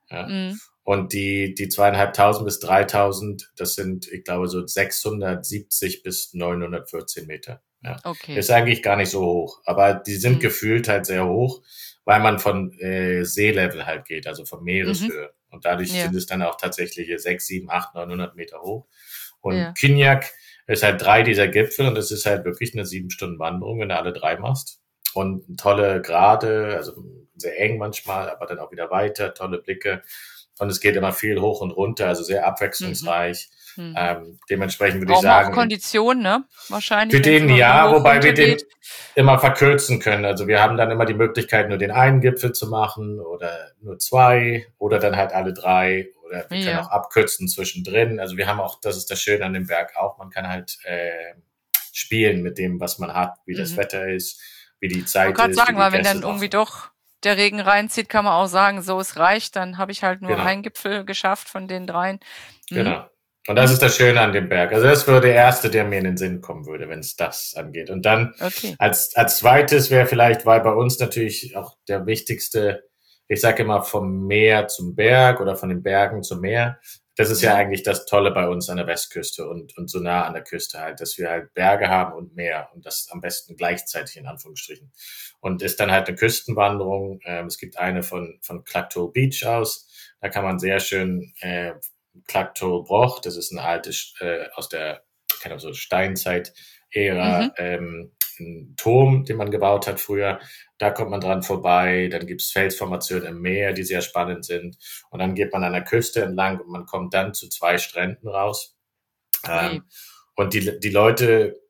Ja. Mhm. Und die, die zweieinhalbtausend bis dreitausend, das sind, ich glaube, so sechshundertsiebzig bis neunhundertvierzehn Meter. Ja. Okay. Ist eigentlich gar nicht so hoch, aber die sind Mhm. gefühlt halt sehr hoch, weil man von äh, Seelevel halt geht, also von Mhm. Meereshöhe. Und dadurch Ja. sind es dann auch tatsächlich sechs, sieben, acht, neunhundert Meter hoch. Und Ja. Quinhac ist halt drei dieser Gipfel und es ist halt wirklich eine sieben Stunden Wanderung, wenn du alle drei machst. Und tolle Grade, also sehr eng manchmal, aber dann auch wieder weiter, tolle Blicke. Und es geht immer viel hoch und runter, also sehr Mhm. abwechslungsreich. Mhm. Ähm, dementsprechend würde ich Braucht man auch sagen, Kondition, ne? für Wahrscheinlich, wenn es den immer wieder ja, hoch wobei wir runter den geht. immer verkürzen können. Also wir haben dann immer die Möglichkeit, nur den einen Gipfel zu machen oder nur zwei oder dann halt alle drei oder wir können auch Ja. abkürzen zwischendrin. Also wir haben auch, das ist das Schöne an dem Berg auch, man kann halt äh, spielen mit dem, was man hat, wie das Mhm. Wetter ist, wie die Ich wollte Zeit gerade ist, wie sagen, die weil wenn Gäste dann drauf irgendwie sind. doch der Regen reinzieht, kann man auch sagen, so, es reicht, dann habe ich halt nur Genau. einen Gipfel geschafft von den dreien. Mhm. Genau. Und das Mhm. ist das Schöne an dem Berg. Also das wäre der erste, der mir in den Sinn kommen würde, wenn es das angeht. Und dann Okay. als, als zweites wäre vielleicht, weil bei uns natürlich auch der wichtigste, ich sage immer vom Meer zum Berg oder von den Bergen zum Meer. Das ist ja Ja. eigentlich das Tolle bei uns an der Westküste und, und so nah an der Küste halt, dass wir halt Berge haben und Meer und das am besten gleichzeitig in Anführungsstrichen. Und ist dann halt eine Küstenwanderung. Ähm, es gibt eine von, von Clarktoe Beach aus. Da kann man sehr schön äh, Clarktoe Broch, das ist ein altes äh, aus der keine Ahnung, so Steinzeit-Ära, Mhm. ähm, ein Turm, den man gebaut hat früher. Da kommt man dran vorbei. Dann gibt's Felsformationen im Meer, die sehr spannend sind. Und dann geht man an der Küste entlang und man kommt dann zu zwei Stränden raus. Ui. Ähm, und die, die Leute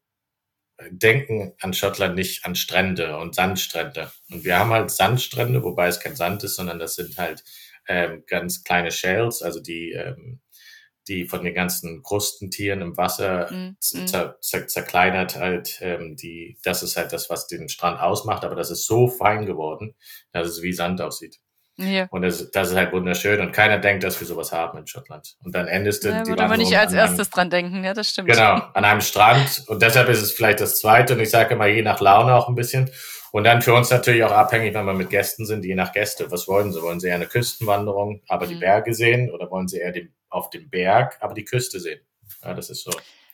denken an Schottland nicht an Strände und Sandstrände. Und wir haben halt Sandstrände, wobei es kein Sand ist, sondern das sind halt ähm, ganz kleine Shells, also die, ähm, die von den ganzen Krustentieren im Wasser Mhm. Mhm. zer, zer, zerkleinert halt, ähm, die, das ist halt das, was den Strand ausmacht, aber das ist so fein geworden, dass es wie Sand aussieht. Ja. Und das, das ist halt wunderschön und keiner denkt, dass wir sowas haben in Schottland. Und dann endest du Da die würde man nicht Wanderung als an einem, erstes dran denken, ja, das stimmt. genau, an einem Strand. Und deshalb ist es vielleicht das Zweite. Und ich sage immer, je nach Laune auch ein bisschen. Und dann für uns natürlich auch abhängig, wenn wir mit Gästen sind, je nach Gäste. Was wollen sie? Wollen sie eher eine Küstenwanderung, aber die Mhm. Berge sehen? Oder wollen sie eher den, auf dem Berg, aber die Küste sehen? Ja, das ist so.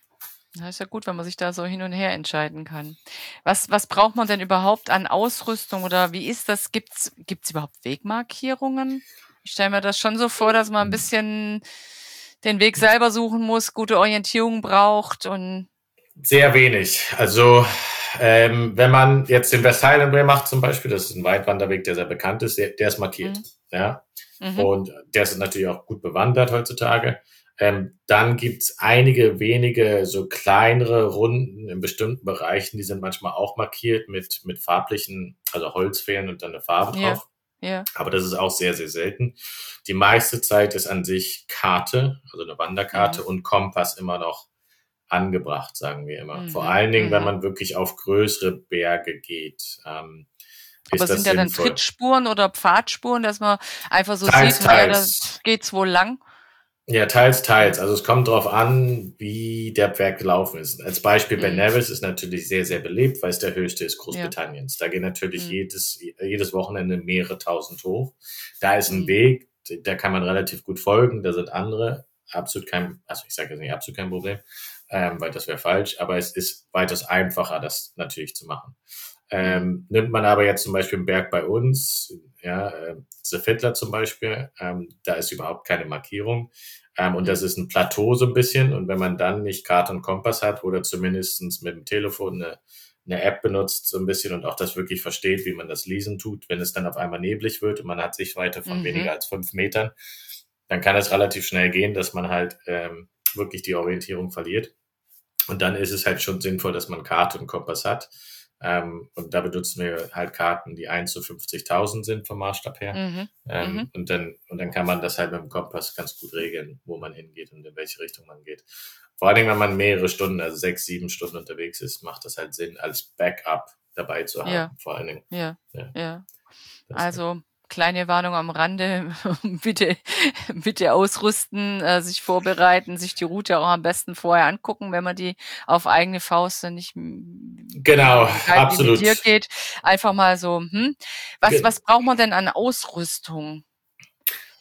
Ja, ist ja gut, wenn man sich da so hin und her entscheiden kann. Was, was braucht man denn überhaupt an Ausrüstung oder wie ist das? Gibt's, gibt's überhaupt Wegmarkierungen? Ich stelle mir das schon so vor, dass man ein bisschen den Weg selber suchen muss, gute Orientierung braucht und Sehr wenig. Also, ähm, wenn man jetzt den West Highland Way macht zum Beispiel, das ist ein Weitwanderweg, der sehr bekannt ist, der, der ist markiert. mhm. Ja. Mhm. Und der ist natürlich auch gut bewandert heutzutage. Ähm, dann gibt's einige wenige so kleinere Runden in bestimmten Bereichen, die sind manchmal auch markiert mit, mit farblichen, also Holzfähren und dann eine Farbe Ja, drauf. ja. Aber das ist auch sehr, sehr selten. Die meiste Zeit ist an sich Karte, also eine Wanderkarte Mhm. und Kompass immer noch angebracht, sagen wir immer. Vor Mhm. allen Dingen, wenn Mhm. man wirklich auf größere Berge geht, ähm, Aber ist das sind da dann sinnvoll. Trittspuren oder Pfadspuren, dass man einfach so Teils, sieht, naja, da teils. geht's wohl lang? Ja, teils, teils. Also es kommt darauf an, wie der Berg gelaufen ist. Als Beispiel Ben Mhm. Nevis ist natürlich sehr, sehr belebt, weil es der höchste ist Ja. Großbritanniens. Da gehen natürlich Mhm. jedes, jedes Wochenende mehrere tausend hoch. Da ist ein Mhm. Weg, da kann man relativ gut folgen. Da sind andere absolut kein, also ich sage jetzt nicht absolut kein Problem, ähm, weil das wäre falsch, aber es ist weitaus einfacher, das natürlich zu machen. Mhm. Ähm, nimmt man aber jetzt zum Beispiel einen Berg bei uns, ja, äh, The Fiddler zum Beispiel, ähm, da ist überhaupt keine Markierung. Ähm, und Mhm. das ist ein Plateau so ein bisschen. Und wenn man dann nicht Karte und Kompass hat oder zumindestens mit dem Telefon eine, eine App benutzt so ein bisschen und auch das wirklich versteht, wie man das lesen tut, wenn es dann auf einmal neblig wird und man hat Sichtweite von Mhm. weniger als fünf Metern, dann kann es relativ schnell gehen, dass man halt ähm, wirklich die Orientierung verliert. Und dann ist es halt schon sinnvoll, dass man Karte und Kompass hat. Ähm, und da benutzen wir halt Karten, die eins zu fünfzigtausend sind vom Maßstab her. Mhm. Ähm, Mhm. und dann, und dann kann man das halt mit dem Kompass ganz gut regeln, wo man hingeht und in welche Richtung man geht. Vor allen Dingen, wenn man mehrere Stunden, also sechs, sieben Stunden unterwegs ist, macht das halt Sinn, als Backup dabei zu haben. Ja, Vor allen Dingen. ja, Ja, ja. das, Also kleine Warnung am Rande, bitte, bitte ausrüsten, äh, sich vorbereiten, sich die Route auch am besten vorher angucken, wenn man die auf eigene Faust dann nicht m- genau, mit Guide wie mit dir absolut. geht. Einfach mal so, hm, was, Ge- was braucht man denn an Ausrüstung?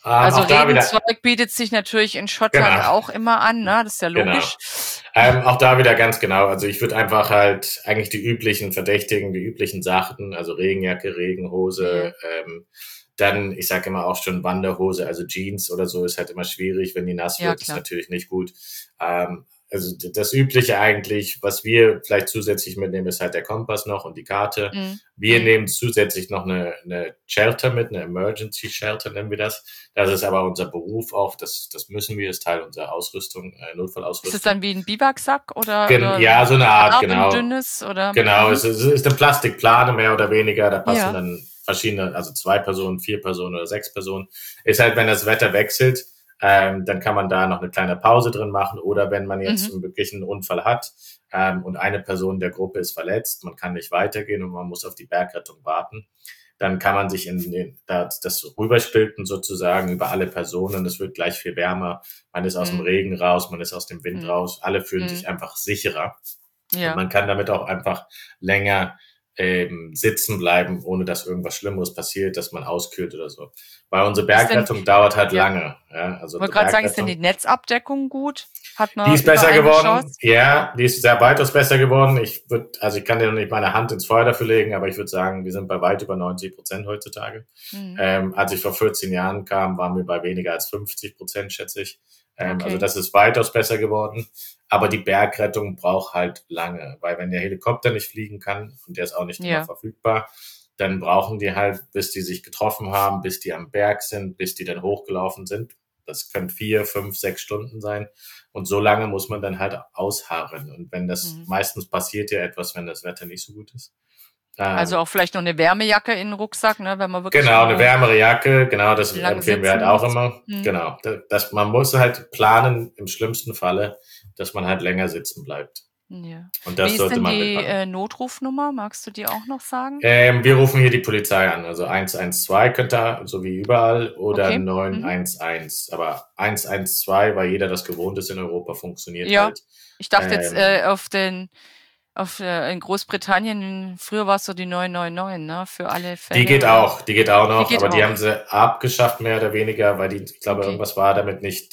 Also auch da wieder, Regenzeug bietet sich natürlich in Schottland genau. auch immer an, ne? Das ist ja logisch. Genau. Ähm, auch da wieder ganz genau. Also ich würde einfach halt eigentlich die üblichen Verdächtigen, die üblichen Sachen, also Regenjacke, Regenhose, Ja. ähm, dann, ich sage immer auch schon Wanderhose, also Jeans oder so ist halt immer schwierig, wenn die nass Ja, wird, ist klar. natürlich nicht gut. Ähm, also d- das Übliche eigentlich, was wir vielleicht zusätzlich mitnehmen, ist halt der Kompass noch und die Karte. Mhm. Wir Mhm. nehmen zusätzlich noch eine, eine Shelter mit, eine Emergency Shelter nennen wir das. Das ist aber unser Beruf auch, das, das müssen wir, ist Teil unserer Ausrüstung, äh, Ist es Notfallausrüstung. dann wie ein Biwaksack oder, Gen oder ja, so eine Art, hart und genau. dünnes oder? Genau, Mhm. es ist, es ist eine Plastikplane mehr oder weniger, da passen Ja. dann verschiedene, also zwei Personen, vier Personen oder sechs Personen. Ist halt, wenn das Wetter wechselt, ähm, dann kann man da noch eine kleine Pause drin machen oder wenn man jetzt Mhm. einen wirklichen Unfall hat ähm, und eine Person der Gruppe ist verletzt, man kann nicht weitergehen und man muss auf die Bergrettung warten, dann kann man sich in den, das, das rüberstülpen sozusagen über alle Personen. Es wird gleich viel wärmer. Man ist aus dem Mhm. Regen raus, man ist aus dem Wind Mhm. raus. Alle fühlen Mhm. sich einfach sicherer. Und Ja. man kann damit auch einfach länger ähm, sitzen bleiben, ohne dass irgendwas Schlimmeres passiert, dass man auskühlt oder so. Weil unsere Ist denn, Bergrettung dauert halt ja, lange. Ja, also ich wollte unsere gerade sagen, ist denn die Bergrettung, Netzabdeckung gut? Hat die man ist besser überall eine geworden. Chance? Ja, die ist sehr weitaus besser geworden. Ich würde, also ich kann dir noch nicht meine Hand ins Feuer dafür legen, aber ich würde sagen, wir sind bei weit über neunzig Prozent heutzutage. Mhm. Ähm, als ich vor vierzehn Jahren kam, waren wir bei weniger als fünfzig Prozent, schätze ich. Ähm, Also Okay. das ist weitaus besser geworden. Aber die Bergrettung braucht halt lange, weil wenn der Helikopter nicht fliegen kann und der ist auch nicht immer Ja. verfügbar, dann brauchen die halt, bis die sich getroffen haben, bis die am Berg sind, bis die dann hochgelaufen sind. Das können vier, fünf, sechs Stunden sein. Und so lange muss man dann halt ausharren. Und wenn das, Mhm. meistens passiert ja etwas, wenn das Wetter nicht so gut ist. Also Ähm, auch vielleicht noch eine Wärmejacke in den Rucksack, ne, wenn man wirklich Genau, eine irgendwo wärmere Jacke, genau, das lang empfehlen wir halt sitzen auch muss. immer. Mhm. Genau, da- das, man muss halt planen, im schlimmsten Falle, dass man halt länger sitzen bleibt. Ja. Und Wie das ist sollte denn man die mitmachen. äh, Notrufnummer? Magst du die auch noch sagen? Ähm, wir rufen hier die Polizei an, also eins eins zwei könnt ihr, so wie überall, oder Okay. neun Mhm. eins eins. Aber eins eins zwei, weil jeder das gewohnt ist in Europa, funktioniert Ja, halt. ich dachte jetzt Ähm, äh, auf den, auf äh, in Großbritannien, früher war es so die neun neun neun, ne, für alle Die Fälle, geht oder? auch, die geht auch Die noch, geht aber die auch. haben sie abgeschafft, mehr oder weniger, weil die, ich glaube, Okay. irgendwas war damit nicht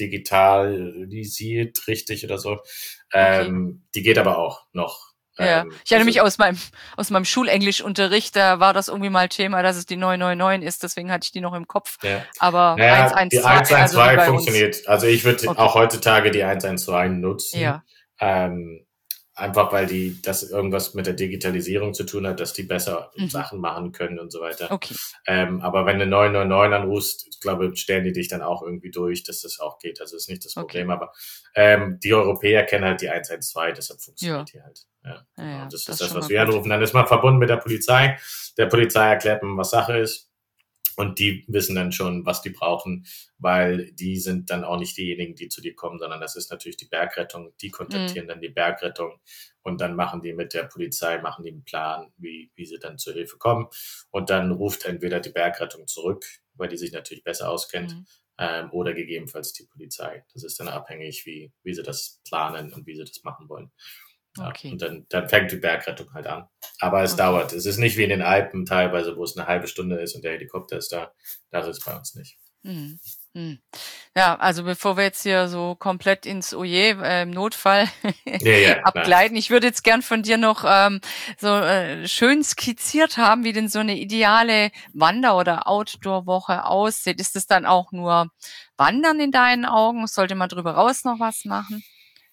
digitalisiert richtig oder so. Okay. Ähm, die geht aber auch noch. Ja, Ähm, ich erinnere also, mich aus meinem, aus meinem Schulenglischunterricht, da war das irgendwie mal Thema, dass es die neun neun neun ist, deswegen hatte ich die noch im Kopf. ja. Aber Naja, die eins eins zwei, eins eins also wie zwei bei uns. funktioniert. Also ich würde Okay. auch heutzutage die eins eins zwei nutzen. Ja. Ähm, einfach weil die das irgendwas mit der Digitalisierung zu tun hat, dass die besser Mhm. Sachen machen können und so weiter. Okay. Ähm, aber wenn du neun neun neun anrufst, ich glaube, stellen die dich dann auch irgendwie durch, dass das auch geht. Also ist nicht das Okay. Problem. Aber ähm, die Europäer kennen halt die eins eins zwei, deshalb Ja. funktioniert die halt. Ja, Ja, genau. ja, Und das das ist ist das, schon was mal wir gut. anrufen. Dann ist man verbunden mit der Polizei. Der Polizei erklärt man, was Sache ist. Und die wissen dann schon, was die brauchen, weil die sind dann auch nicht diejenigen, die zu dir kommen, sondern das ist natürlich die Bergrettung. Die Mhm. kontaktieren dann die Bergrettung und dann machen die mit der Polizei, machen die einen Plan, wie, wie sie dann zur Hilfe kommen. Und dann ruft entweder die Bergrettung zurück, weil die sich natürlich besser auskennt, Mhm. ähm, oder gegebenenfalls die Polizei. Das ist dann abhängig, wie, wie sie das planen und wie sie das machen wollen. Ja, Okay. und dann, dann fängt die Bergrettung halt an. Aber es Okay. dauert. Es ist nicht wie in den Alpen teilweise, wo es eine halbe Stunde ist und der Helikopter ist da. Das ist bei uns nicht. Mhm. Mhm. Ja, also bevor wir jetzt hier so komplett ins Oje äh, im Notfall Ja, ja, klar. abgleiten, ich würde jetzt gern von dir noch ähm, so äh, schön skizziert haben, wie denn so eine ideale Wander- oder Outdoor-Woche aussieht. Ist es dann auch nur Wandern in deinen Augen? Sollte man drüber raus noch was machen?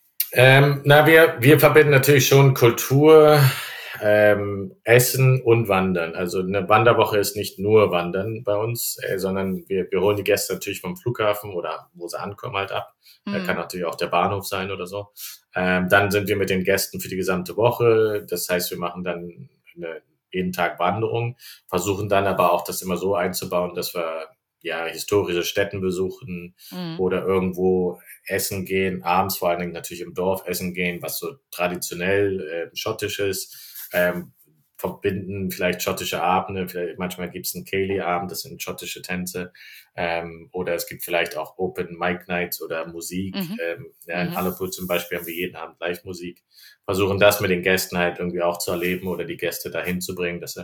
Ähm, na, wir, wir verbinden natürlich schon Kultur, ähm, Essen und Wandern. Also eine Wanderwoche ist nicht nur Wandern bei uns, äh, sondern wir, wir holen die Gäste natürlich vom Flughafen oder wo sie ankommen halt ab. Da kann Mhm. natürlich auch der Bahnhof sein oder so. Ähm, dann sind wir mit den Gästen für die gesamte Woche. Das heißt, wir machen dann eine, jeden Tag Wanderung, versuchen dann aber auch das immer so einzubauen, dass wir ja historische Stätten besuchen Mhm. oder irgendwo essen gehen, abends vor allen Dingen natürlich im Dorf essen gehen, was so traditionell äh, schottisch ist, ähm, verbinden vielleicht schottische Abende, vielleicht manchmal gibt's einen Ceilidh-Abend, das sind schottische Tänze, ähm, oder es gibt vielleicht auch Open Mic Nights oder Musik, Mhm. ähm, ja, in Mhm. Aleppo zum Beispiel haben wir jeden Abend Live-Musik, versuchen das mit den Gästen halt irgendwie auch zu erleben oder die Gäste dahin zu bringen, dass sie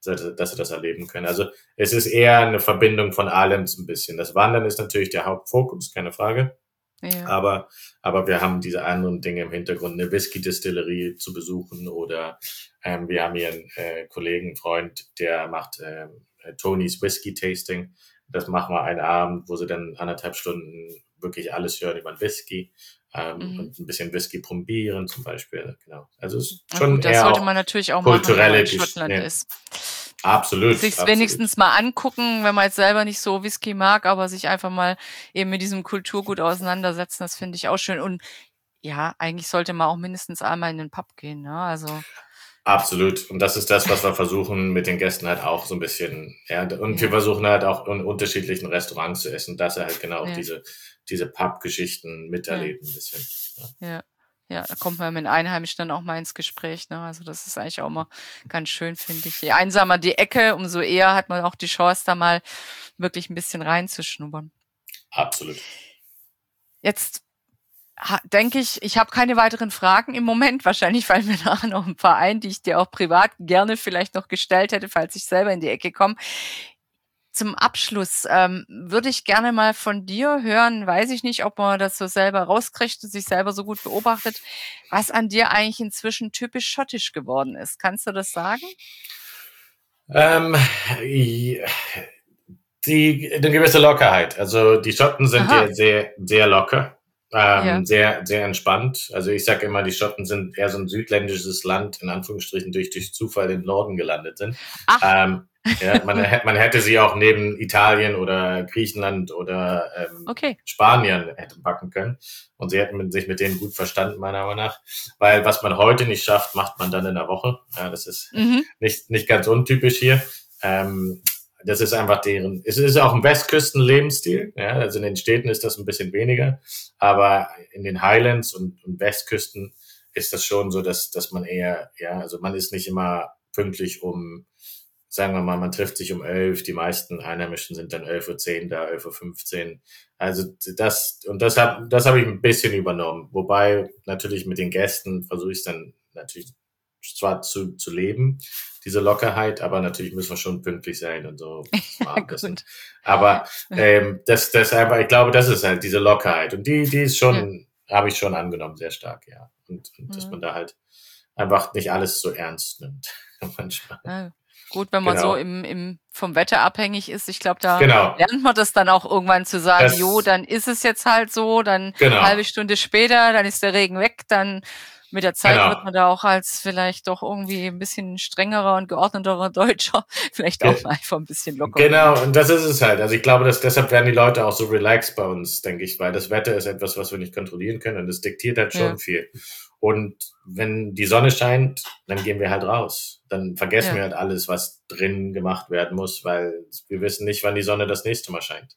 dass sie das erleben können. Also es ist eher eine Verbindung von allem so ein bisschen. Das Wandern ist natürlich der Hauptfokus, keine Frage. Ja. Aber, aber wir haben diese anderen Dinge im Hintergrund, eine Whisky-Distillerie zu besuchen oder ähm, wir haben hier einen äh, Kollegen, Freund, der macht äh, Tony's Whisky-Tasting. Das machen wir einen Abend, wo sie dann anderthalb Stunden wirklich alles hören über den Whisky ähm, mhm. und ein bisschen Whisky probieren zum Beispiel. Genau. Also es ist schon gut, das eher sollte man natürlich auch kulturelle machen, wenn man in Schottland ja. ist. Absolut. Sich absolut. wenigstens mal angucken, wenn man jetzt selber nicht so Whisky mag, aber sich einfach mal eben mit diesem Kulturgut auseinandersetzen, das finde ich auch schön. Und ja, eigentlich sollte man auch mindestens einmal in den Pub gehen, ne? Also absolut. Und das ist das, was wir versuchen mit den Gästen halt auch so ein bisschen, ja, und ja. wir versuchen halt auch in unterschiedlichen Restaurants zu essen, dass er halt genau auch Ja. diese, diese Pub-Geschichten miterlebt ein bisschen. Ja. ja. Ja, da kommt man mit Einheimischen dann auch mal ins Gespräch, ne? Also das ist eigentlich auch mal ganz schön, finde ich. Je einsamer die Ecke, umso eher hat man auch die Chance, da mal wirklich ein bisschen reinzuschnuppern. Absolut. Jetzt denke ich, ich habe keine weiteren Fragen im Moment. Wahrscheinlich fallen mir nachher noch ein paar ein, die ich dir auch privat gerne vielleicht noch gestellt hätte, falls ich selber in die Ecke komme. Zum Abschluss ähm, würde ich gerne mal von dir hören, weiß ich nicht, ob man das so selber rauskriegt und sich selber so gut beobachtet, was an dir eigentlich inzwischen typisch schottisch geworden ist. Kannst du das sagen? Ähm, die, eine gewisse Lockerheit. Also die Schotten sind ja sehr, sehr locker. Ähm, ja. sehr, sehr entspannt. Also ich sage immer, die Schotten sind eher so ein südländisches Land, in Anführungsstrichen, durch, durch Zufall im Norden gelandet sind. Ach. Ähm, ja, man, man hätte sie auch neben Italien oder Griechenland oder ähm, okay. Spanien hätte packen können. Und sie hätten sich mit denen gut verstanden, meiner Meinung nach. Weil was man heute nicht schafft, macht man dann in der Woche. Ja, das ist mhm. nicht, nicht ganz untypisch hier. Ähm, Das ist einfach deren, es ist auch ein Westküsten-Lebensstil, ja, also in den Städten ist das ein bisschen weniger, aber in den Highlands und, und Westküsten ist das schon so, dass, dass man eher, ja, also man ist nicht immer pünktlich um, sagen wir mal, man trifft sich um elf, die meisten Einheimischen sind dann elf Uhr zehn da, elf Uhr fünfzehn, also das, und das habe das hab ich ein bisschen übernommen, wobei natürlich mit den Gästen versuche ich es dann natürlich zwar zu, zu leben, diese Lockerheit, aber natürlich müssen wir schon pünktlich sein und so. Ja, gut. Aber ähm, das, das einfach, ich glaube, das ist halt diese Lockerheit und die, die ist schon, ja. habe ich schon angenommen, sehr stark, ja. Und, und mhm. dass man da halt einfach nicht alles so ernst nimmt manchmal. Ja. Gut, wenn man genau. so im, im vom Wetter abhängig ist, ich glaube, da genau. lernt man das dann auch irgendwann zu sagen, das, jo, dann ist es jetzt halt so, dann genau. eine halbe Stunde später, dann ist der Regen weg, dann mit der Zeit genau. wird man da auch als vielleicht doch irgendwie ein bisschen strengerer und geordneterer Deutscher vielleicht auch Ge- einfach ein bisschen lockerer. Genau, und das ist es halt. Also ich glaube, dass deshalb werden die Leute auch so relaxed bei uns, denke ich, weil das Wetter ist etwas, was wir nicht kontrollieren können und es diktiert halt schon ja. viel. Und wenn die Sonne scheint, dann gehen wir halt raus. Dann vergessen ja. wir halt alles, was drin gemacht werden muss, weil wir wissen nicht, wann die Sonne das nächste Mal scheint.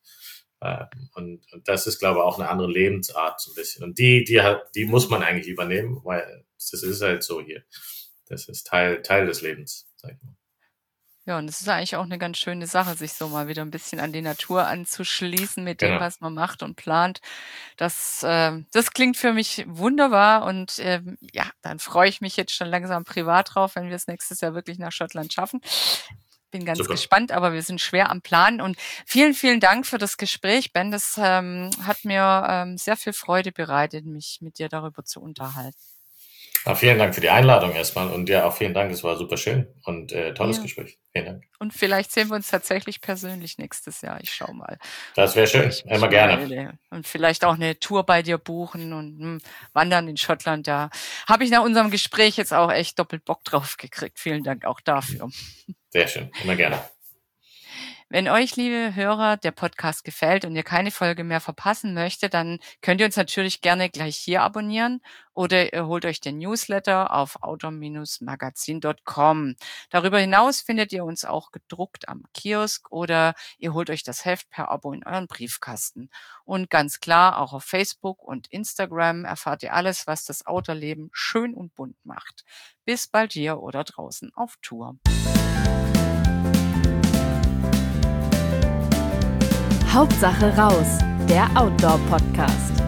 Und, und das ist, glaube ich, auch eine andere Lebensart so ein bisschen. Und die, die, die muss man eigentlich übernehmen, weil das ist halt so hier. Das ist Teil, Teil des Lebens, sag ich mal. Ja, und es ist eigentlich auch eine ganz schöne Sache, sich so mal wieder ein bisschen an die Natur anzuschließen mit dem, genau. was man macht und plant. Das, äh, das klingt für mich wunderbar und äh, ja, dann freue ich mich jetzt schon langsam privat drauf, wenn wir es nächstes Jahr wirklich nach Schottland schaffen. Bin ganz Super. gespannt, aber wir sind schwer am Plan. Und vielen, vielen Dank für das Gespräch, Ben. Das ähm, hat mir ähm, sehr viel Freude bereitet, mich mit dir darüber zu unterhalten. Ja, vielen Dank für die Einladung erstmal. Und ja, auch vielen Dank, es war super schön und äh, tolles ja. Gespräch. Vielen Dank. Und vielleicht sehen wir uns tatsächlich persönlich nächstes Jahr. Ich schau mal. Das wäre schön, ich, immer ich gerne. Und vielleicht auch eine Tour bei dir buchen und hm, wandern in Schottland. Da habe ich nach unserem Gespräch jetzt auch echt doppelt Bock drauf gekriegt. Vielen Dank auch dafür. Sehr schön, immer gerne. Wenn euch, liebe Hörer, der Podcast gefällt und ihr keine Folge mehr verpassen möchtet, dann könnt ihr uns natürlich gerne gleich hier abonnieren oder ihr holt euch den Newsletter auf outdoor Bindestrich magazin Punkt com. Darüber hinaus findet ihr uns auch gedruckt am Kiosk oder ihr holt euch das Heft per Abo in euren Briefkasten. Und ganz klar, auch auf Facebook und Instagram erfahrt ihr alles, was das Outdoor-Leben schön und bunt macht. Bis bald hier oder draußen auf Tour. Hauptsache raus, der Outdoor-Podcast.